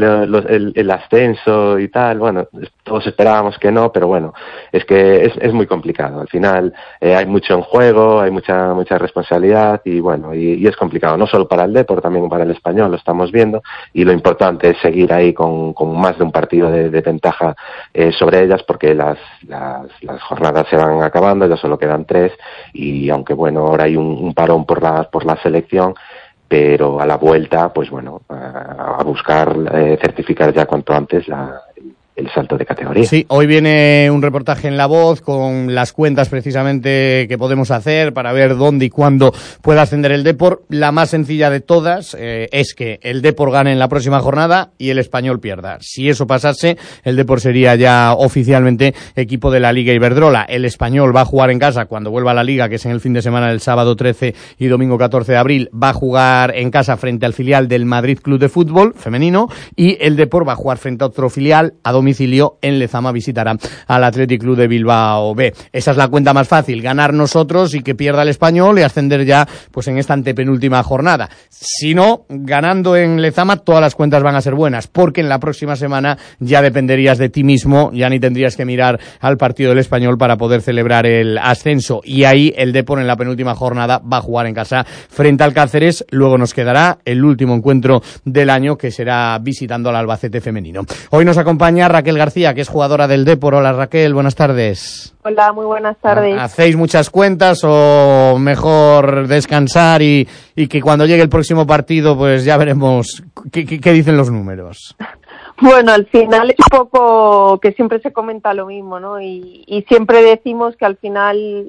el ascenso y tal. Bueno, todos esperábamos que no, pero bueno, es que es muy complicado. Al final hay mucho en juego, hay mucha responsabilidad, y bueno, y es complicado, no solo para el Depor, también para el Español, lo estamos viendo, y lo importante es seguir ahí con más de un partido de ventaja sobre ellas, porque las jornadas se van acabando, ya solo quedan 3, y aunque bueno, ahora hay un parón por la selección, pero a la vuelta, pues bueno, a buscar certificar ya cuanto antes el salto de categoría. Sí, hoy viene un reportaje en La Voz con las cuentas precisamente que podemos hacer para ver dónde y cuándo pueda ascender el Depor. La más sencilla de todas es que el Depor gane en la próxima jornada y el Español pierda. Si eso pasase, el Depor sería ya oficialmente equipo de la Liga Iberdrola. El Español va a jugar en casa cuando vuelva a la Liga, que es en el fin de semana del sábado 13 y domingo 14 de abril. Va a jugar en casa frente al filial del Madrid Club de Fútbol femenino, y el Depor va a jugar frente a otro filial a domicilio en Lezama. Visitará al Athletic Club de Bilbao B. Esa es la cuenta más fácil, ganar nosotros y que pierda el Español y ascender ya pues en esta antepenúltima jornada. Si no, ganando en Lezama todas las cuentas van a ser buenas, porque en la próxima semana ya dependerías de ti mismo, ya ni tendrías que mirar al partido del Español para poder celebrar el ascenso, y ahí el Depor en la penúltima jornada va a jugar en casa frente al Cáceres. Luego nos quedará el último encuentro del año, que será visitando al Albacete femenino. Hoy nos acompaña Raquel García, que es jugadora del Depor. Hola Raquel, buenas tardes. Hola, muy buenas tardes. ¿Hacéis muchas cuentas o mejor descansar y que cuando llegue el próximo partido pues ya veremos qué dicen los números? Bueno, al final es un poco que siempre se comenta lo mismo, ¿no? Y siempre decimos que al final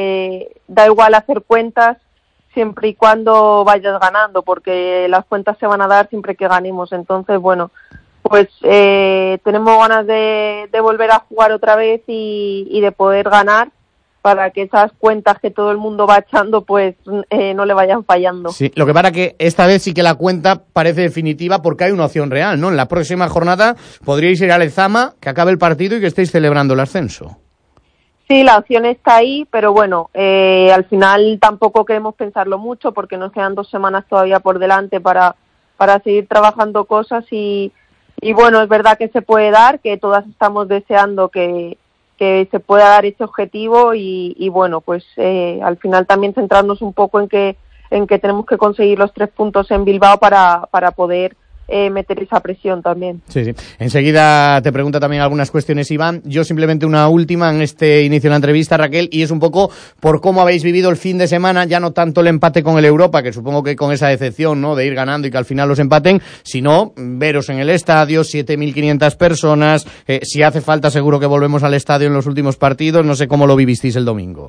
da igual hacer cuentas siempre y cuando vayas ganando, porque las cuentas se van a dar siempre que ganemos. Entonces, bueno, pues tenemos ganas de volver a jugar otra vez y de poder ganar, para que esas cuentas que todo el mundo va echando pues no le vayan fallando. Sí, lo que pasa que esta vez sí que la cuenta parece definitiva, porque hay una opción real, ¿no? En la próxima jornada podríais ir a Lezama, que acabe el partido y que estéis celebrando el ascenso. Sí, la opción está ahí, pero bueno, al final tampoco queremos pensarlo mucho, porque nos quedan 2 semanas todavía por delante para seguir trabajando cosas y bueno, es verdad que se puede dar, que todas estamos deseando que se pueda dar ese objetivo y bueno, pues al final también centrarnos un poco en que tenemos que conseguir los 3 puntos en Bilbao para poder meter esa presión también. Sí. Enseguida te pregunta también algunas cuestiones Iván. Yo simplemente una última en este inicio de la entrevista, Raquel, y es un poco por cómo habéis vivido el fin de semana, ya no tanto el empate con el Europa, que supongo que con esa decepción, ¿no?, de ir ganando y que al final los empaten, sino veros en el estadio, 7.500 personas, si hace falta seguro que volvemos al estadio en los últimos partidos. No sé cómo lo vivisteis el domingo.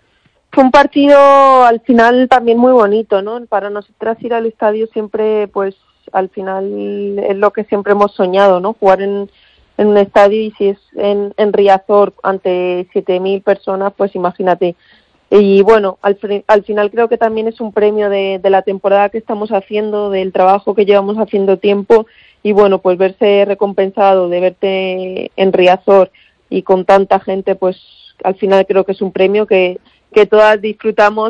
Fue un partido al final también muy bonito, ¿no? Para nosotras ir al estadio siempre, pues al final es lo que siempre hemos soñado, ¿no? Jugar en un estadio, y si es en Riazor ante 7.000 personas, pues imagínate. Y bueno, al final creo que también es un premio de la temporada que estamos haciendo, del trabajo que llevamos haciendo tiempo, y bueno, pues verse recompensado de verte en Riazor y con tanta gente, pues al final creo que es un premio que todas disfrutamos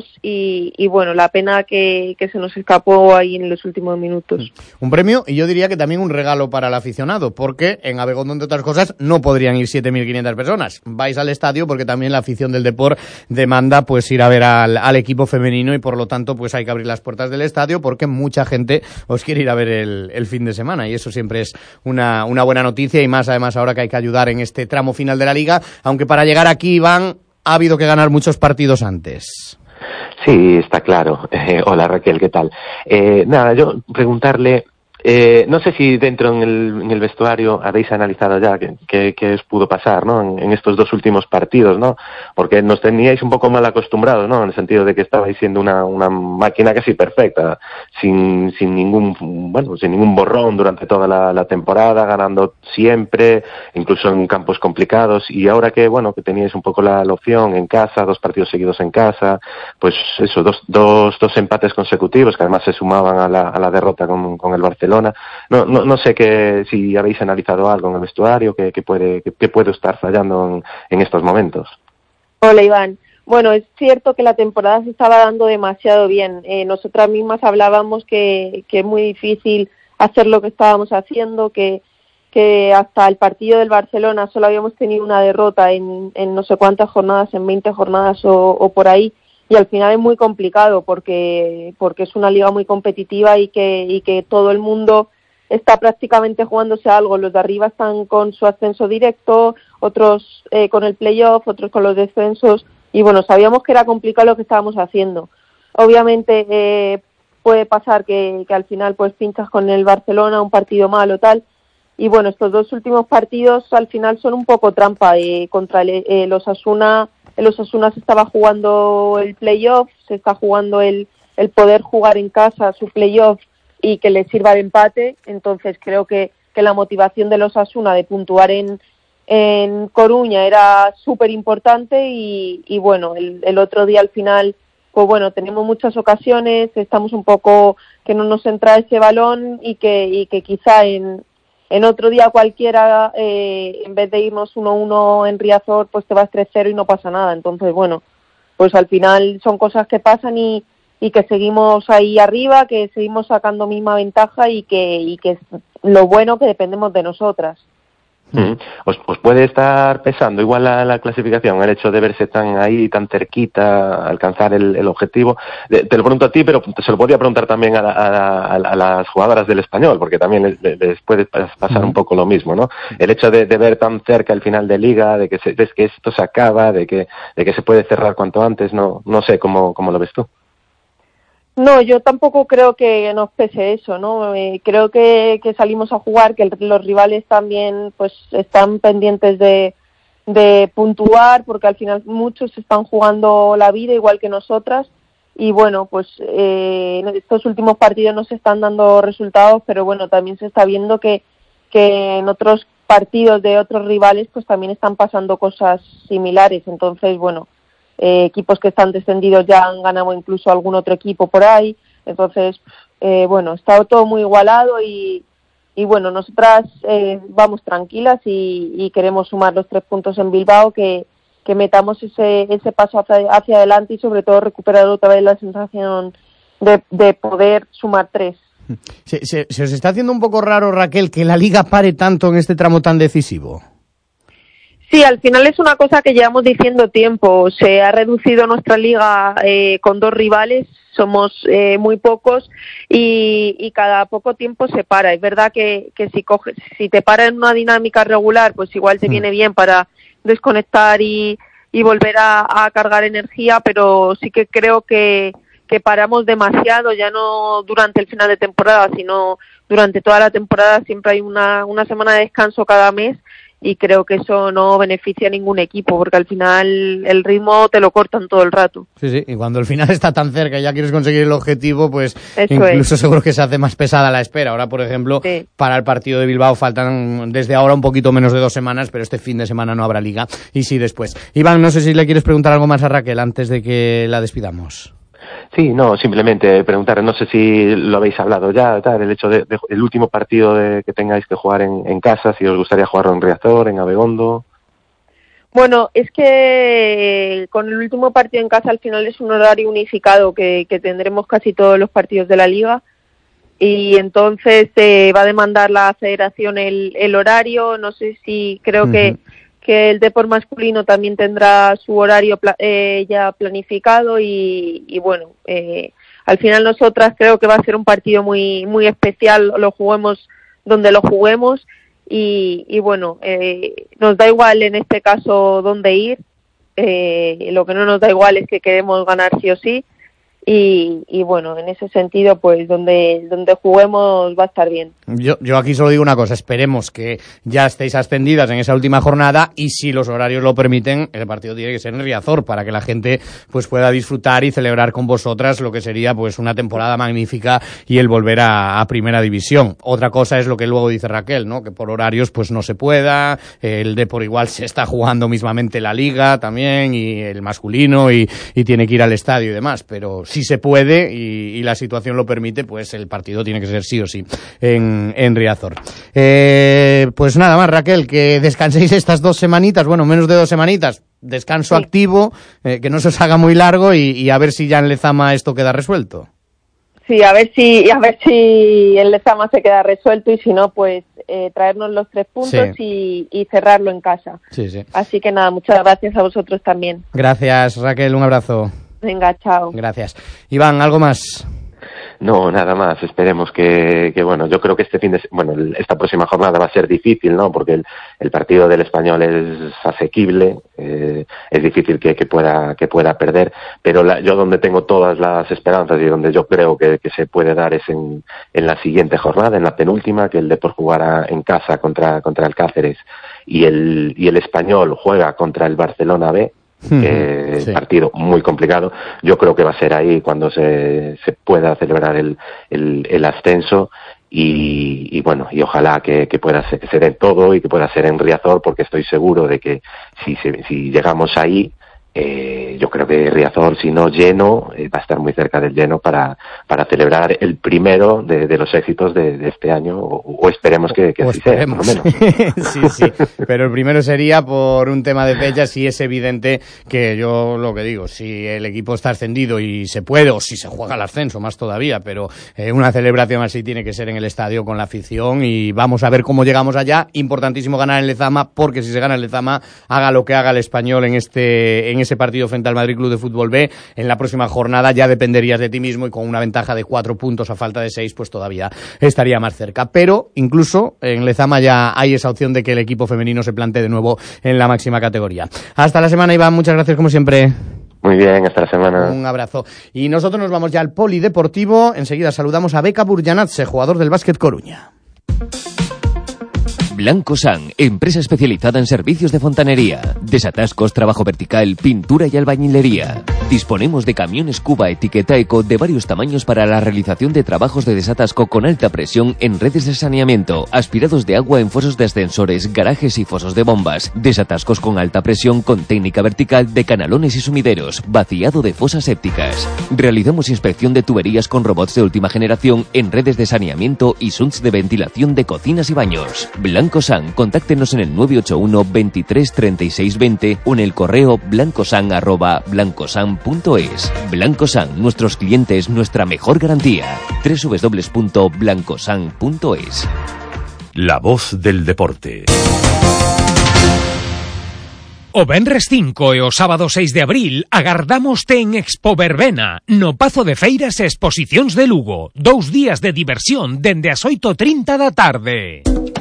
y bueno, la pena que se nos escapó ahí en los últimos minutos. Un premio, y yo diría que también un regalo para el aficionado, porque en Abegondo, entre otras cosas, no podrían ir 7.500 personas. Vais al estadio porque también la afición del Depor demanda pues ir a ver al equipo femenino, y por lo tanto pues hay que abrir las puertas del estadio, porque mucha gente os quiere ir a ver el fin de semana, y eso siempre es una buena noticia, y más además ahora que hay que ayudar en este tramo final de la Liga, aunque para llegar aquí, Iván, ha habido que ganar muchos partidos antes. Sí, está claro. Hola Raquel, ¿qué tal? Nada, yo preguntarle, no sé si dentro en el vestuario habéis analizado ya qué os pudo pasar, ¿no? En estos 2 últimos partidos, ¿no? Porque nos teníais un poco mal acostumbrados, ¿no? En el sentido de que estabais siendo una máquina casi perfecta, sin ningún borrón durante toda la temporada, ganando siempre, incluso en campos complicados, y ahora que teníais un poco la opción en casa, 2 partidos seguidos en casa, pues eso, dos empates consecutivos que además se sumaban a la derrota con el Barcelona. No sé si habéis analizado algo en el vestuario que puede estar fallando en estos momentos. Hola Iván. Bueno, es cierto que la temporada se estaba dando demasiado bien. Nosotras mismas hablábamos que es muy difícil hacer lo que estábamos haciendo, que hasta el partido del Barcelona solo habíamos tenido una derrota en no sé cuántas jornadas, en 20 jornadas o por ahí. Y al final es muy complicado porque es una liga muy competitiva y que todo el mundo está prácticamente jugándose algo. Los de arriba están con su ascenso directo, otros con el playoff, otros con los descensos, y bueno, sabíamos que era complicado lo que estábamos haciendo. Obviamente puede pasar que al final pues pinchas con el Barcelona, un partido malo tal, bueno, estos dos últimos partidos al final son un poco trampa. Contra el Osasuna, se estaba jugando el playoff, se está jugando el poder jugar en casa su playoff y que le sirva el empate. Entonces creo que la motivación de los Osasuna de puntuar en Coruña era súper importante y bueno, el otro día al final, pues bueno, tenemos muchas ocasiones, estamos un poco que no nos entra ese balón y que quizá en otro día cualquiera, en vez de irnos 1-1 en Riazor, pues te vas 3-0 y no pasa nada. Entonces, bueno, pues al final son cosas que pasan y que seguimos ahí arriba, que seguimos sacando misma ventaja y que es lo bueno que dependemos de nosotras. ¿Os puede estar pesando igual la clasificación, el hecho de verse tan ahí, tan cerquita, alcanzar el objetivo? Te lo pregunto a ti, pero se lo podría preguntar también a las jugadoras del Español, porque también les puede pasar un poco lo mismo, ¿no? El hecho de ver tan cerca el final de liga, de que esto se acaba, de que se puede cerrar cuanto antes, no sé cómo lo ves tú. No, yo tampoco creo que nos pese eso, ¿no? Creo que salimos a jugar, que los rivales también pues están pendientes de puntuar, porque al final muchos están jugando la vida igual que nosotras y bueno, pues en estos últimos partidos no se están dando resultados, pero bueno, también se está viendo que en otros partidos de otros rivales pues también están pasando cosas similares. Entonces, bueno, equipos que están descendidos ya han ganado incluso algún otro equipo por ahí. Entonces, bueno, está todo muy igualado y bueno, nosotras vamos tranquilas y queremos sumar los 3 puntos en Bilbao, que metamos ese paso hacia adelante y sobre todo recuperar otra vez la sensación de poder sumar 3. ¿Se os está haciendo un poco raro, Raquel, que la Liga pare tanto en este tramo tan decisivo? Sí, al final es una cosa que llevamos diciendo tiempo. Se ha reducido nuestra liga con 2 rivales, somos muy pocos y cada poco tiempo se para. Es verdad que si te para en una dinámica regular, pues igual te viene bien para desconectar y volver a cargar energía, pero sí que creo que paramos demasiado, ya no durante el final de temporada, sino durante toda la temporada. Siempre hay una semana de descanso cada mes. Y creo que eso no beneficia a ningún equipo, porque al final el ritmo te lo cortan todo el rato. Sí, y cuando el final está tan cerca y ya quieres conseguir el objetivo, pues eso incluso seguro que se hace más pesada la espera. Ahora, por ejemplo, para el partido de Bilbao faltan desde ahora un poquito menos de 2 semanas, pero este fin de semana no habrá liga, y sí después. Iván, no sé si le quieres preguntar algo más a Raquel antes de que la despidamos. Sí, no, simplemente preguntar, no sé si lo habéis hablado ya, el hecho de el último partido que tengáis que jugar en casa, si os gustaría jugarlo en Riazor, en Abegondo. Bueno, es que con el último partido en casa al final es un horario unificado que tendremos casi todos los partidos de la liga y entonces va a demandar la federación el horario. No sé si creo que el deporte masculino también tendrá su horario ya planificado y bueno, al final nosotras creo que va a ser un partido muy muy especial, lo juguemos donde lo juguemos y bueno, nos da igual en este caso dónde ir, lo que no nos da igual es que queremos ganar sí o sí. Y bueno, en ese sentido, pues donde juguemos va a estar bien. Yo aquí solo digo una cosa, esperemos que ya estéis ascendidas en esa última jornada y si los horarios lo permiten, el partido tiene que ser en Riazor para que la gente pues pueda disfrutar y celebrar con vosotras lo que sería pues una temporada magnífica y el volver a Primera División. Otra cosa es lo que luego dice Raquel, ¿no? Que por horarios pues no se pueda, el Depor igual se está jugando mismamente la Liga también y el masculino y tiene que ir al estadio y demás, pero si se puede y la situación lo permite, pues el partido tiene que ser sí o sí en Riazor. Pues nada más, Raquel, que descanséis estas 2 semanitas, bueno, menos de 2 semanitas, descanso activo, que no se os haga muy largo y a ver si ya en Lezama esto queda resuelto. Sí, a ver si en Lezama se queda resuelto y si no, pues traernos los 3 puntos y cerrarlo en casa. Sí. Así que nada, muchas gracias a vosotros también. Gracias, Raquel, un abrazo. Venga, chao. Gracias. Iván, ¿algo más? No, nada más. Esperemos que bueno, yo creo que esta próxima jornada va a ser difícil, ¿no? Porque el partido del Español es asequible, es difícil que pueda perder, pero yo donde tengo todas las esperanzas y donde yo creo que se puede dar es en la siguiente jornada, en la penúltima, que el Depor jugará en casa contra el Cáceres y el Español juega contra el Barcelona B. Sí. Partido muy complicado. Yo creo que va a ser ahí cuando se pueda celebrar el ascenso y bueno, y ojalá que pueda ser en todo y que pueda ser en Riazor, porque estoy seguro de que si llegamos ahí, yo creo que Riazor, si no lleno, va a estar muy cerca del lleno para celebrar el primero de los éxitos de este año, o esperemos que así sea, por lo menos. Sí, pero el primero sería por un tema de fechas, y es evidente que yo lo que digo, si el equipo está ascendido y se puede, o si se juega el ascenso, más todavía, pero una celebración así tiene que ser en el estadio con la afición, y vamos a ver cómo llegamos allá. Importantísimo ganar en Lezama, porque si se gana en Lezama, haga lo que haga el Español en ese partido frente al Madrid Club de Fútbol B, en la próxima jornada ya dependerías de ti mismo, y con una ventaja de 4 puntos a falta de 6, pues todavía estaría más cerca. Pero incluso en Lezama ya hay esa opción de que el equipo femenino se plantee de nuevo en la máxima categoría. Hasta la semana, Iván, muchas gracias como siempre. Muy bien, hasta la semana. Un abrazo. Y nosotros nos vamos ya al polideportivo. Enseguida saludamos a Beka Burjanatze, jugador del Básquet Coruña. Blancosan, empresa especializada en servicios de fontanería, desatascos, trabajo vertical, pintura y albañilería. Disponemos de camiones Cuba etiqueta Eco de varios tamaños para la realización de trabajos de desatasco con alta presión en redes de saneamiento, aspirados de agua en fosos de ascensores, garajes y fosos de bombas, desatascos con alta presión con técnica vertical de canalones y sumideros, vaciado de fosas sépticas. Realizamos inspección de tuberías con robots de última generación en redes de saneamiento y sunts de ventilación de cocinas y baños. Blancosan, contáctenos en el 981 23 36 20 o en el correo blancosan@blancosan.es. Blancosan, nuestros clientes, nuestra mejor garantía. www.blancosan.es. La voz del deporte. O venres 5 e o sábado 6 de abril agardámoste en Expo Verbena, no Pazo de Feiras e Exposicións de Lugo. 2 días de diversión dende as 8:30 da tarde.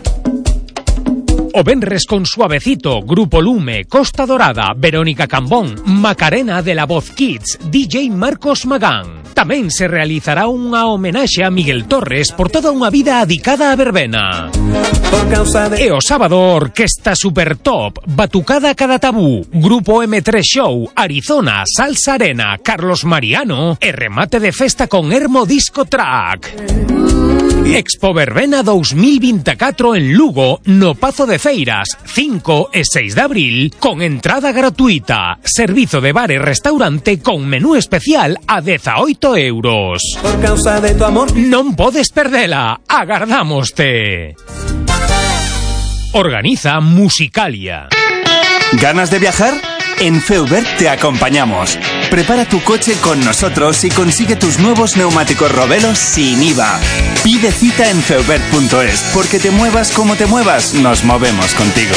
O venres con Suavecito, Grupo Lume, Costa Dorada, Verónica Cambón, Macarena de la Voz Kids, DJ Marcos Magán. Tamén se realizará unha homenaxe a Miguel Torres por toda unha vida adicada a verbena. E o sábado, Orquesta Super Top, Batucada Cada Tabú, Grupo M3 Show, Arizona, Salsa Arena, Carlos Mariano e remate de festa con Hermo Disco Track. Expo Verbena 2024 en Lugo, no Pazo de Feiras, 5 e 6 de abril, con entrada gratuita. Servizo de bar e restaurante con menú especial a 18 euros. Por causa de tu amor non podes perdela, agardámoste. Organiza Musicalia. ¿Ganas de viajar? En Feubert te acompañamos. Prepara tu coche con nosotros y consigue tus nuevos neumáticos Robelos sin IVA. Pide cita en feubert.es, porque te muevas como te muevas, nos movemos contigo.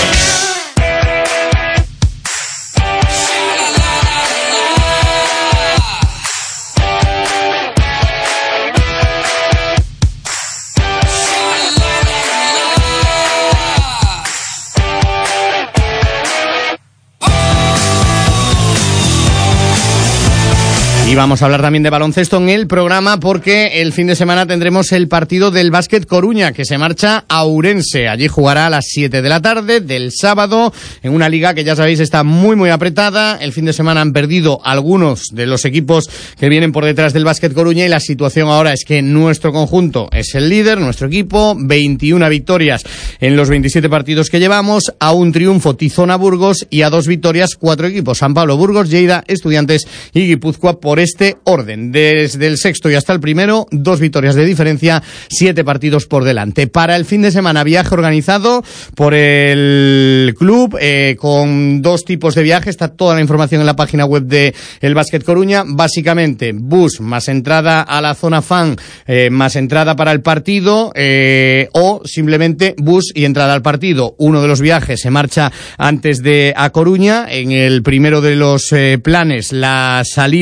Y vamos a hablar también de baloncesto en el programa, porque el fin de semana tendremos el partido del Básquet Coruña, que se marcha a Ourense. Allí jugará a las 7 de la tarde del sábado, en una liga que ya sabéis está muy muy apretada. El fin de semana han perdido algunos de los equipos que vienen por detrás del Básquet Coruña, y la situación ahora es que nuestro conjunto es el líder, nuestro equipo, 21 victorias en los 27 partidos que llevamos, a un triunfo Tizona Burgos y a 2 victorias 4 equipos, San Pablo, Burgos, Lleida, Estudiantes y Guipúzcoa, por este orden. Desde el sexto y hasta el primero, 2 victorias de diferencia, 7 partidos por delante. Para el fin de semana, viaje organizado por el club, con 2 tipos de viaje. Está toda la información en la página web de el Básquet Coruña. Básicamente, bus más entrada a la zona fan, más entrada para el partido, o simplemente bus y entrada al partido. Uno de los viajes se marcha antes de a Coruña. En el primero de los planes, la salida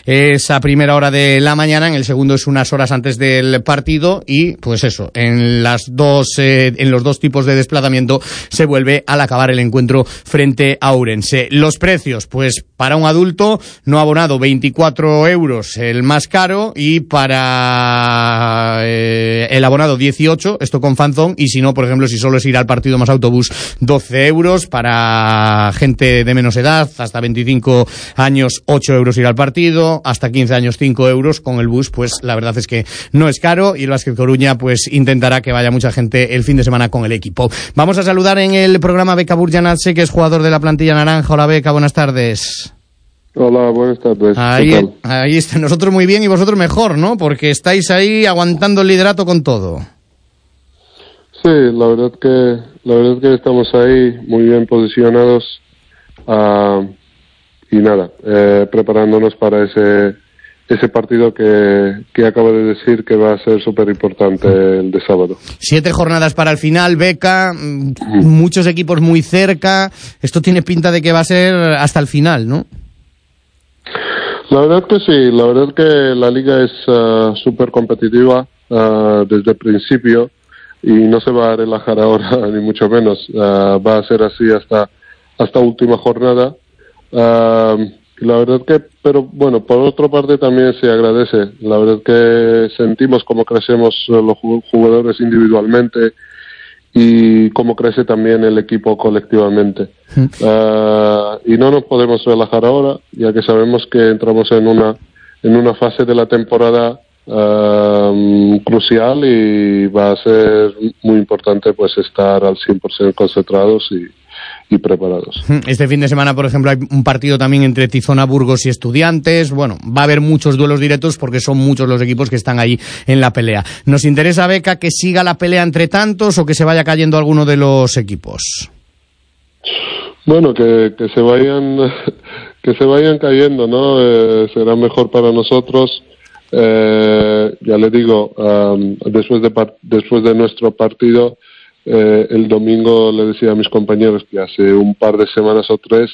es a primera hora de la mañana, en el segundo es unas horas antes del partido y pues eso, en los dos tipos de desplazamiento se vuelve al acabar el encuentro frente a Ourense. Los precios, pues para un adulto no abonado 24 euros el más caro, y para el abonado 18, esto con fanzón, y si no, por ejemplo, si solo es ir al partido más autobús, 12 euros, para gente de menos edad, hasta 25 años 8 euros ir al partido, hasta 15 años 5 euros, con el bus pues la verdad es que no es caro, y el Básquet Coruña pues intentará que vaya mucha gente el fin de semana con el equipo. Vamos a saludar en el programa Beka Burjanatze, que es jugador de la plantilla naranja. Hola Beka, buenas tardes. Hola, buenas tardes. Ahí está, nosotros muy bien y vosotros mejor, ¿no? Porque estáis ahí aguantando el liderato con todo. Sí, la verdad que estamos ahí muy bien posicionados y nada, preparándonos para ese partido que acabo de decir que va a ser súper importante el de sábado. 7 jornadas para el final, Beka, muchos equipos muy cerca, esto tiene pinta de que va a ser hasta el final, ¿no? La verdad que sí, la verdad que la liga es súper competitiva desde el principio y no se va a relajar ahora, ni mucho menos, va a ser así hasta última jornada. La verdad que, pero bueno, por otra parte también se agradece. La verdad que sentimos cómo crecemos los jugadores individualmente y cómo crece también el equipo colectivamente. Y no nos podemos relajar ahora, ya que sabemos que entramos en una fase de la temporada crucial y va a ser muy importante pues estar al 100% concentrados y preparados. Este fin de semana, por ejemplo, hay un partido también entre Tizona, Burgos y Estudiantes. Bueno, va a haber muchos duelos directos porque son muchos los equipos que están ahí en la pelea. ¿Nos interesa, Beka, que siga la pelea entre tantos o que se vaya cayendo alguno de los equipos? Bueno, que se vayan cayendo, ¿no? Será mejor para nosotros. Ya le digo, después de nuestro partido, el domingo le decía a mis compañeros que hace un par de semanas o 3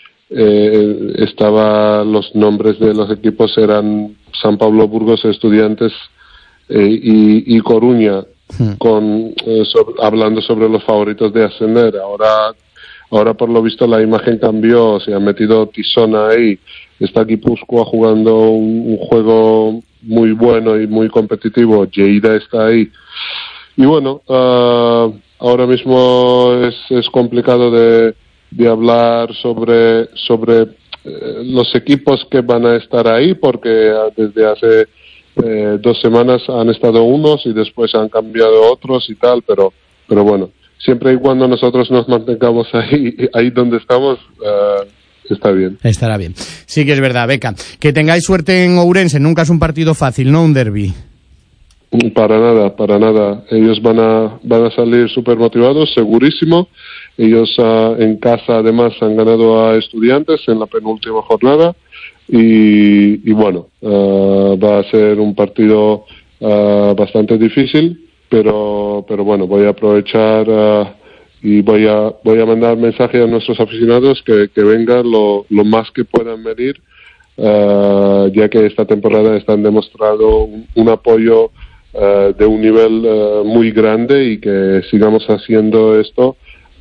los nombres de los equipos eran San Pablo, Burgos, Estudiantes y Coruña, hablando sobre los favoritos de ascender. Ahora por lo visto la imagen cambió, se ha metido Tizona ahí, está Guipúzcoa jugando un juego muy bueno y muy competitivo, Lleida está ahí. Y bueno, ahora mismo es complicado de hablar sobre los equipos que van a estar ahí, porque desde hace 2 semanas han estado unos y después han cambiado otros y tal, pero bueno, siempre y cuando nosotros nos mantengamos ahí donde estamos, está bien. Estará bien. Sí que es verdad, Beka. Que tengáis suerte en Ourense, nunca es un partido fácil, no un derbi. Para nada. Ellos van a salir súper motivados, segurísimo. Ellos en casa además han ganado a Estudiantes en la penúltima jornada y bueno, va a ser un partido bastante difícil, pero bueno, voy a aprovechar y voy a mandar mensaje a nuestros aficionados que vengan lo más que puedan venir, ya que esta temporada están demostrando un apoyo de un nivel muy grande y que sigamos haciendo esto,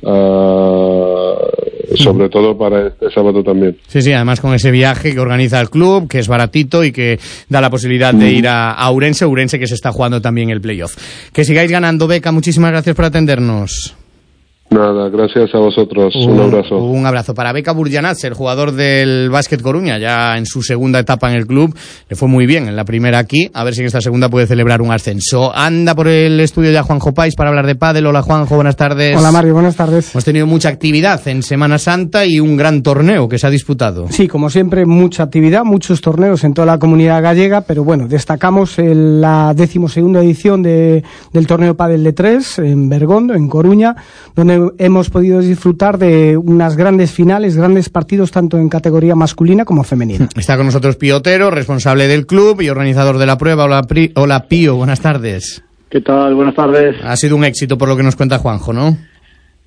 sobre todo para este sábado también. Sí, además con ese viaje que organiza el club, que es baratito y que da la posibilidad de ir a Ourense, que se está jugando también el playoff. Que sigáis ganando, Beka, muchísimas gracias por atendernos. Nada, gracias a vosotros. Un abrazo. Un abrazo para Beka Burjanatze, el jugador del Básquet Coruña, ya en su segunda etapa en el club. Le fue muy bien en la primera aquí, a ver si en esta segunda puede celebrar un ascenso. Anda por el estudio ya Juanjo Pais para hablar de pádel. Hola Juanjo, buenas tardes. Hola Mario, buenas tardes. Hemos tenido mucha actividad en Semana Santa y un gran torneo que se ha disputado. Sí, como siempre, mucha actividad, muchos torneos en toda la comunidad gallega, pero bueno, destacamos la 12ª edición del torneo pádel de 3 en Bergondo, en Coruña, donde hemos podido disfrutar de unas grandes finales, grandes partidos tanto en categoría masculina como femenina. Está con nosotros Pío Otero, responsable del club y organizador de la prueba. Hola Pío, buenas tardes. ¿Qué tal? Buenas tardes. Ha sido un éxito por lo que nos cuenta Juanjo, ¿no?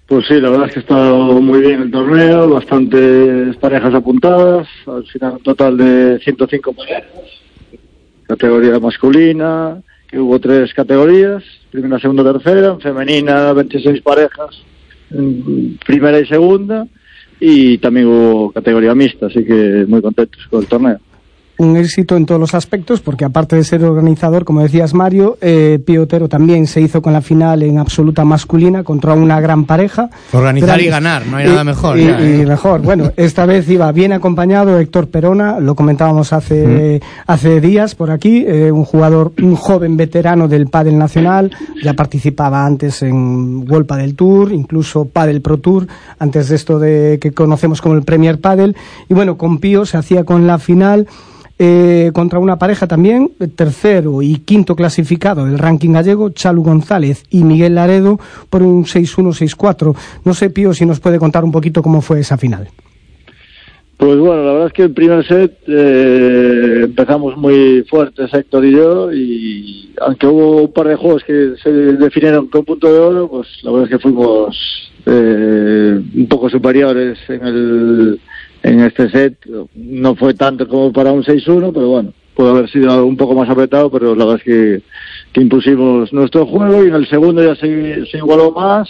Pues sí, la verdad es que ha estado muy bien el torneo, bastantes parejas apuntadas, al final un total de 105 parejas, categoría masculina, que hubo 3 categorías, primera, segunda, tercera, en femenina 26 parejas, en primera y segunda, y también hubo categoría mixta, así que muy contentos con el torneo. Un éxito en todos los aspectos, porque aparte de ser organizador, como decías Mario, Pío Otero también se hizo con la final en absoluta masculina contra una gran pareja. Organizar y ganar, no hay nada mejor. Y mejor, bueno, esta vez iba bien acompañado Héctor Perona, lo comentábamos hace días por aquí, un joven veterano del pádel nacional, ya participaba antes en World Padel Tour, incluso Padel Pro Tour, antes de esto de que conocemos como el Premier Padel, y bueno, con Pío se hacía con la final contra una pareja también, tercero y quinto clasificado del ranking gallego, Chalu González y Miguel Laredo, por un 6-1, 6-4. No sé, Pío, si nos puede contar un poquito cómo fue esa final. Pues bueno, la verdad es que el primer set empezamos muy fuertes Héctor y yo, y aunque hubo un par de juegos que se definieron con punto de oro, pues la verdad es que fuimos un poco superiores en este set. No fue tanto como para un 6-1, pero bueno, puede haber sido un poco más apretado, pero la verdad es que impusimos nuestro juego, y en el segundo ya se igualó más,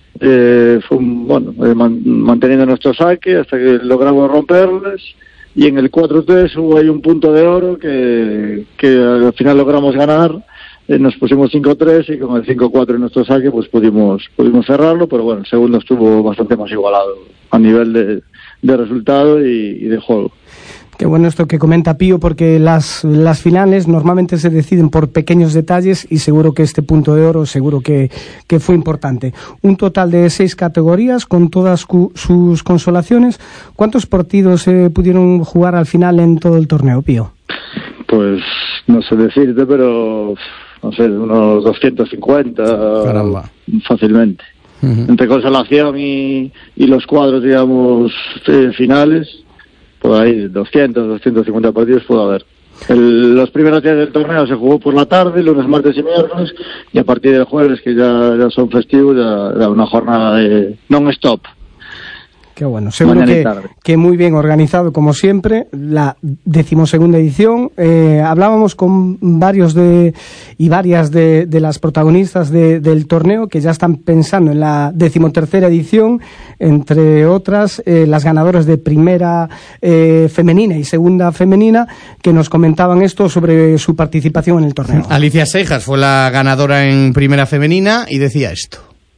manteniendo nuestro saque hasta que logramos romperles, y en el 4-3 hubo ahí un punto de oro que al final logramos ganar. Nos pusimos 5-3 y con el 5-4 en nuestro saque pues pudimos cerrarlo, pero bueno, el segundo estuvo bastante más igualado a nivel de resultado y de juego. Qué bueno esto que comenta Pío, porque las finales normalmente se deciden por pequeños detalles, y seguro que este punto de oro seguro que fue importante. Un total de 6 categorías con todas sus consolaciones. ¿Cuántos partidos pudieron jugar al final en todo el torneo, Pío? Pues no sé decirte, pero no sé, unos 250. Caramba. Fácilmente. Uh-huh. Entre consolación y los cuadros, digamos, finales, por ahí 250 partidos puede haber. Los primeros días del torneo se jugó por la tarde, lunes, martes y miércoles, y a partir del jueves, que ya son festivos, ya una jornada de non-stop. Qué bueno, seguro que muy bien organizado, como siempre, la 12ª edición. Hablábamos con varias de las protagonistas del torneo, que ya están pensando en la 13ª edición, entre otras las ganadoras de primera femenina y segunda femenina, que nos comentaban esto sobre su participación en el torneo. Alicia Seijas fue la ganadora en primera femenina y decía esto.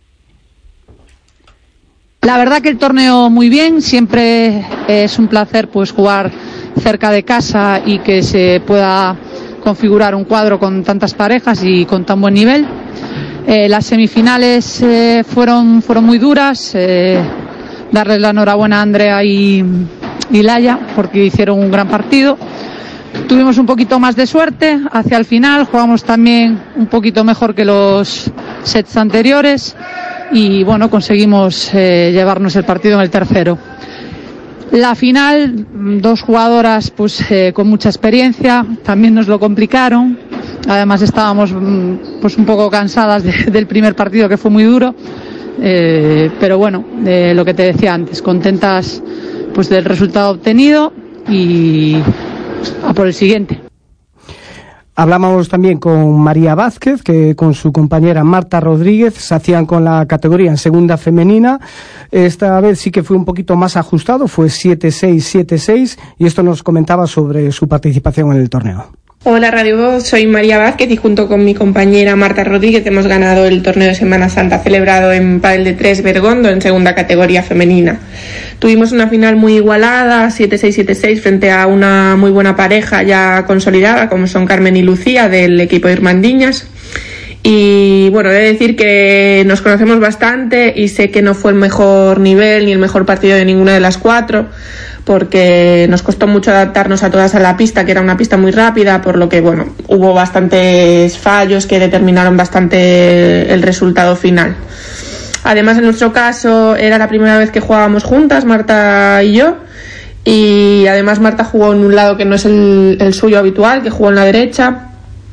La verdad que el torneo muy bien, siempre es un placer pues jugar cerca de casa y que se pueda configurar un cuadro con tantas parejas y con tan buen nivel. Las semifinales fueron muy duras, darles la enhorabuena a Andrea y Laia porque hicieron un gran partido. Tuvimos un poquito más de suerte hacia el final, jugamos también un poquito mejor que los sets anteriores, y bueno, conseguimos llevarnos el partido en el tercero. La final, 2 jugadoras pues con mucha experiencia, también nos lo complicaron. Además estábamos pues un poco cansadas del primer partido, que fue muy duro, pero bueno, lo que te decía antes, contentas pues del resultado obtenido y a por el siguiente. Hablamos también con María Vázquez, que con su compañera Marta Rodríguez se hacían con la categoría en segunda femenina. Esta vez sí que fue un poquito más ajustado, fue 7-6, 7-6, y esto nos comentaba sobre su participación en el torneo. Hola Radio Voz, soy María Vázquez y junto con mi compañera Marta Rodríguez hemos ganado el torneo de Semana Santa celebrado en Padel de 3 Bergondo en segunda categoría femenina. Tuvimos una final muy igualada, 7-6, 7-6, frente a una muy buena pareja ya consolidada como son Carmen y Lucía del equipo de Irmandiñas. Y bueno, he de decir que nos conocemos bastante y sé que no fue el mejor nivel ni el mejor partido de ninguna de las 4, porque nos costó mucho adaptarnos a todas a la pista, que era una pista muy rápida, por lo que bueno, hubo bastantes fallos que determinaron bastante el resultado final. Además, en nuestro caso era la primera vez que jugábamos juntas, Marta y yo, y además Marta jugó en un lado que no es el suyo habitual, que jugó en la derecha,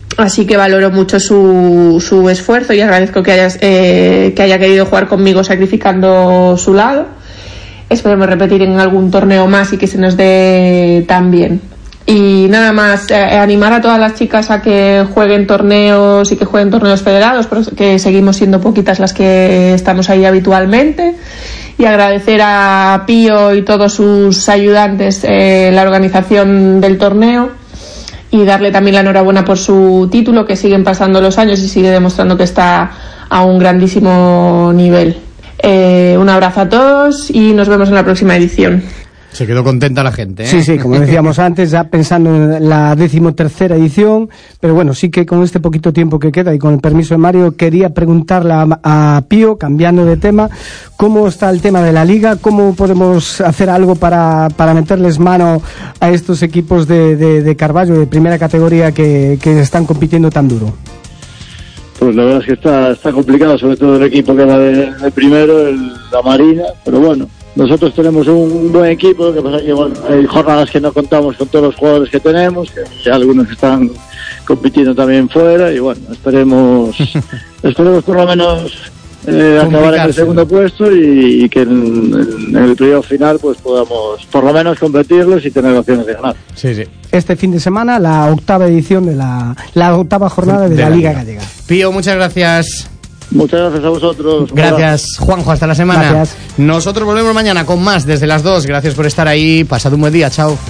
Así que valoro mucho su esfuerzo y agradezco que haya querido jugar conmigo sacrificando su lado. Esperemos repetir en algún torneo más y que se nos dé tan bien. Y nada más, animar a todas las chicas a que jueguen torneos y que jueguen torneos federados, porque seguimos siendo poquitas las que estamos ahí habitualmente. Y agradecer a Pío y todos sus ayudantes la organización del torneo. Y darle también la enhorabuena por su título, que siguen pasando los años y sigue demostrando que está a un grandísimo nivel. Un abrazo a todos y nos vemos en la próxima edición. Se quedó contenta la gente, ¿eh? Sí, como decíamos antes, ya pensando en la 13ª edición, pero bueno, sí que con este poquito tiempo que queda y con el permiso de Mario, quería preguntarle a Pío, cambiando de tema, ¿cómo está el tema de la Liga? ¿Cómo podemos hacer algo para meterles mano a estos equipos de Carballo, de primera categoría, que están compitiendo tan duro? Pues la verdad es que está complicado, sobre todo el equipo que va de primero, la Marina, pero bueno. Nosotros tenemos un buen equipo, lo que pasa es que bueno, hay jornadas que no contamos con todos los jugadores que tenemos, que algunos están compitiendo también fuera y bueno, esperemos por lo menos acabar en el segundo puesto y que en el playoff final pues podamos por lo menos competirlos y tener opciones de ganar. Sí. Este fin de semana la 8ª edición de la 8ª jornada de la Liga Gallega. Pío, muchas gracias. Muchas gracias a vosotros. Gracias, Juanjo, hasta la semana. Gracias. Nosotros volvemos mañana con más desde las 2. Gracias por estar ahí. Pasad un buen día. Chao.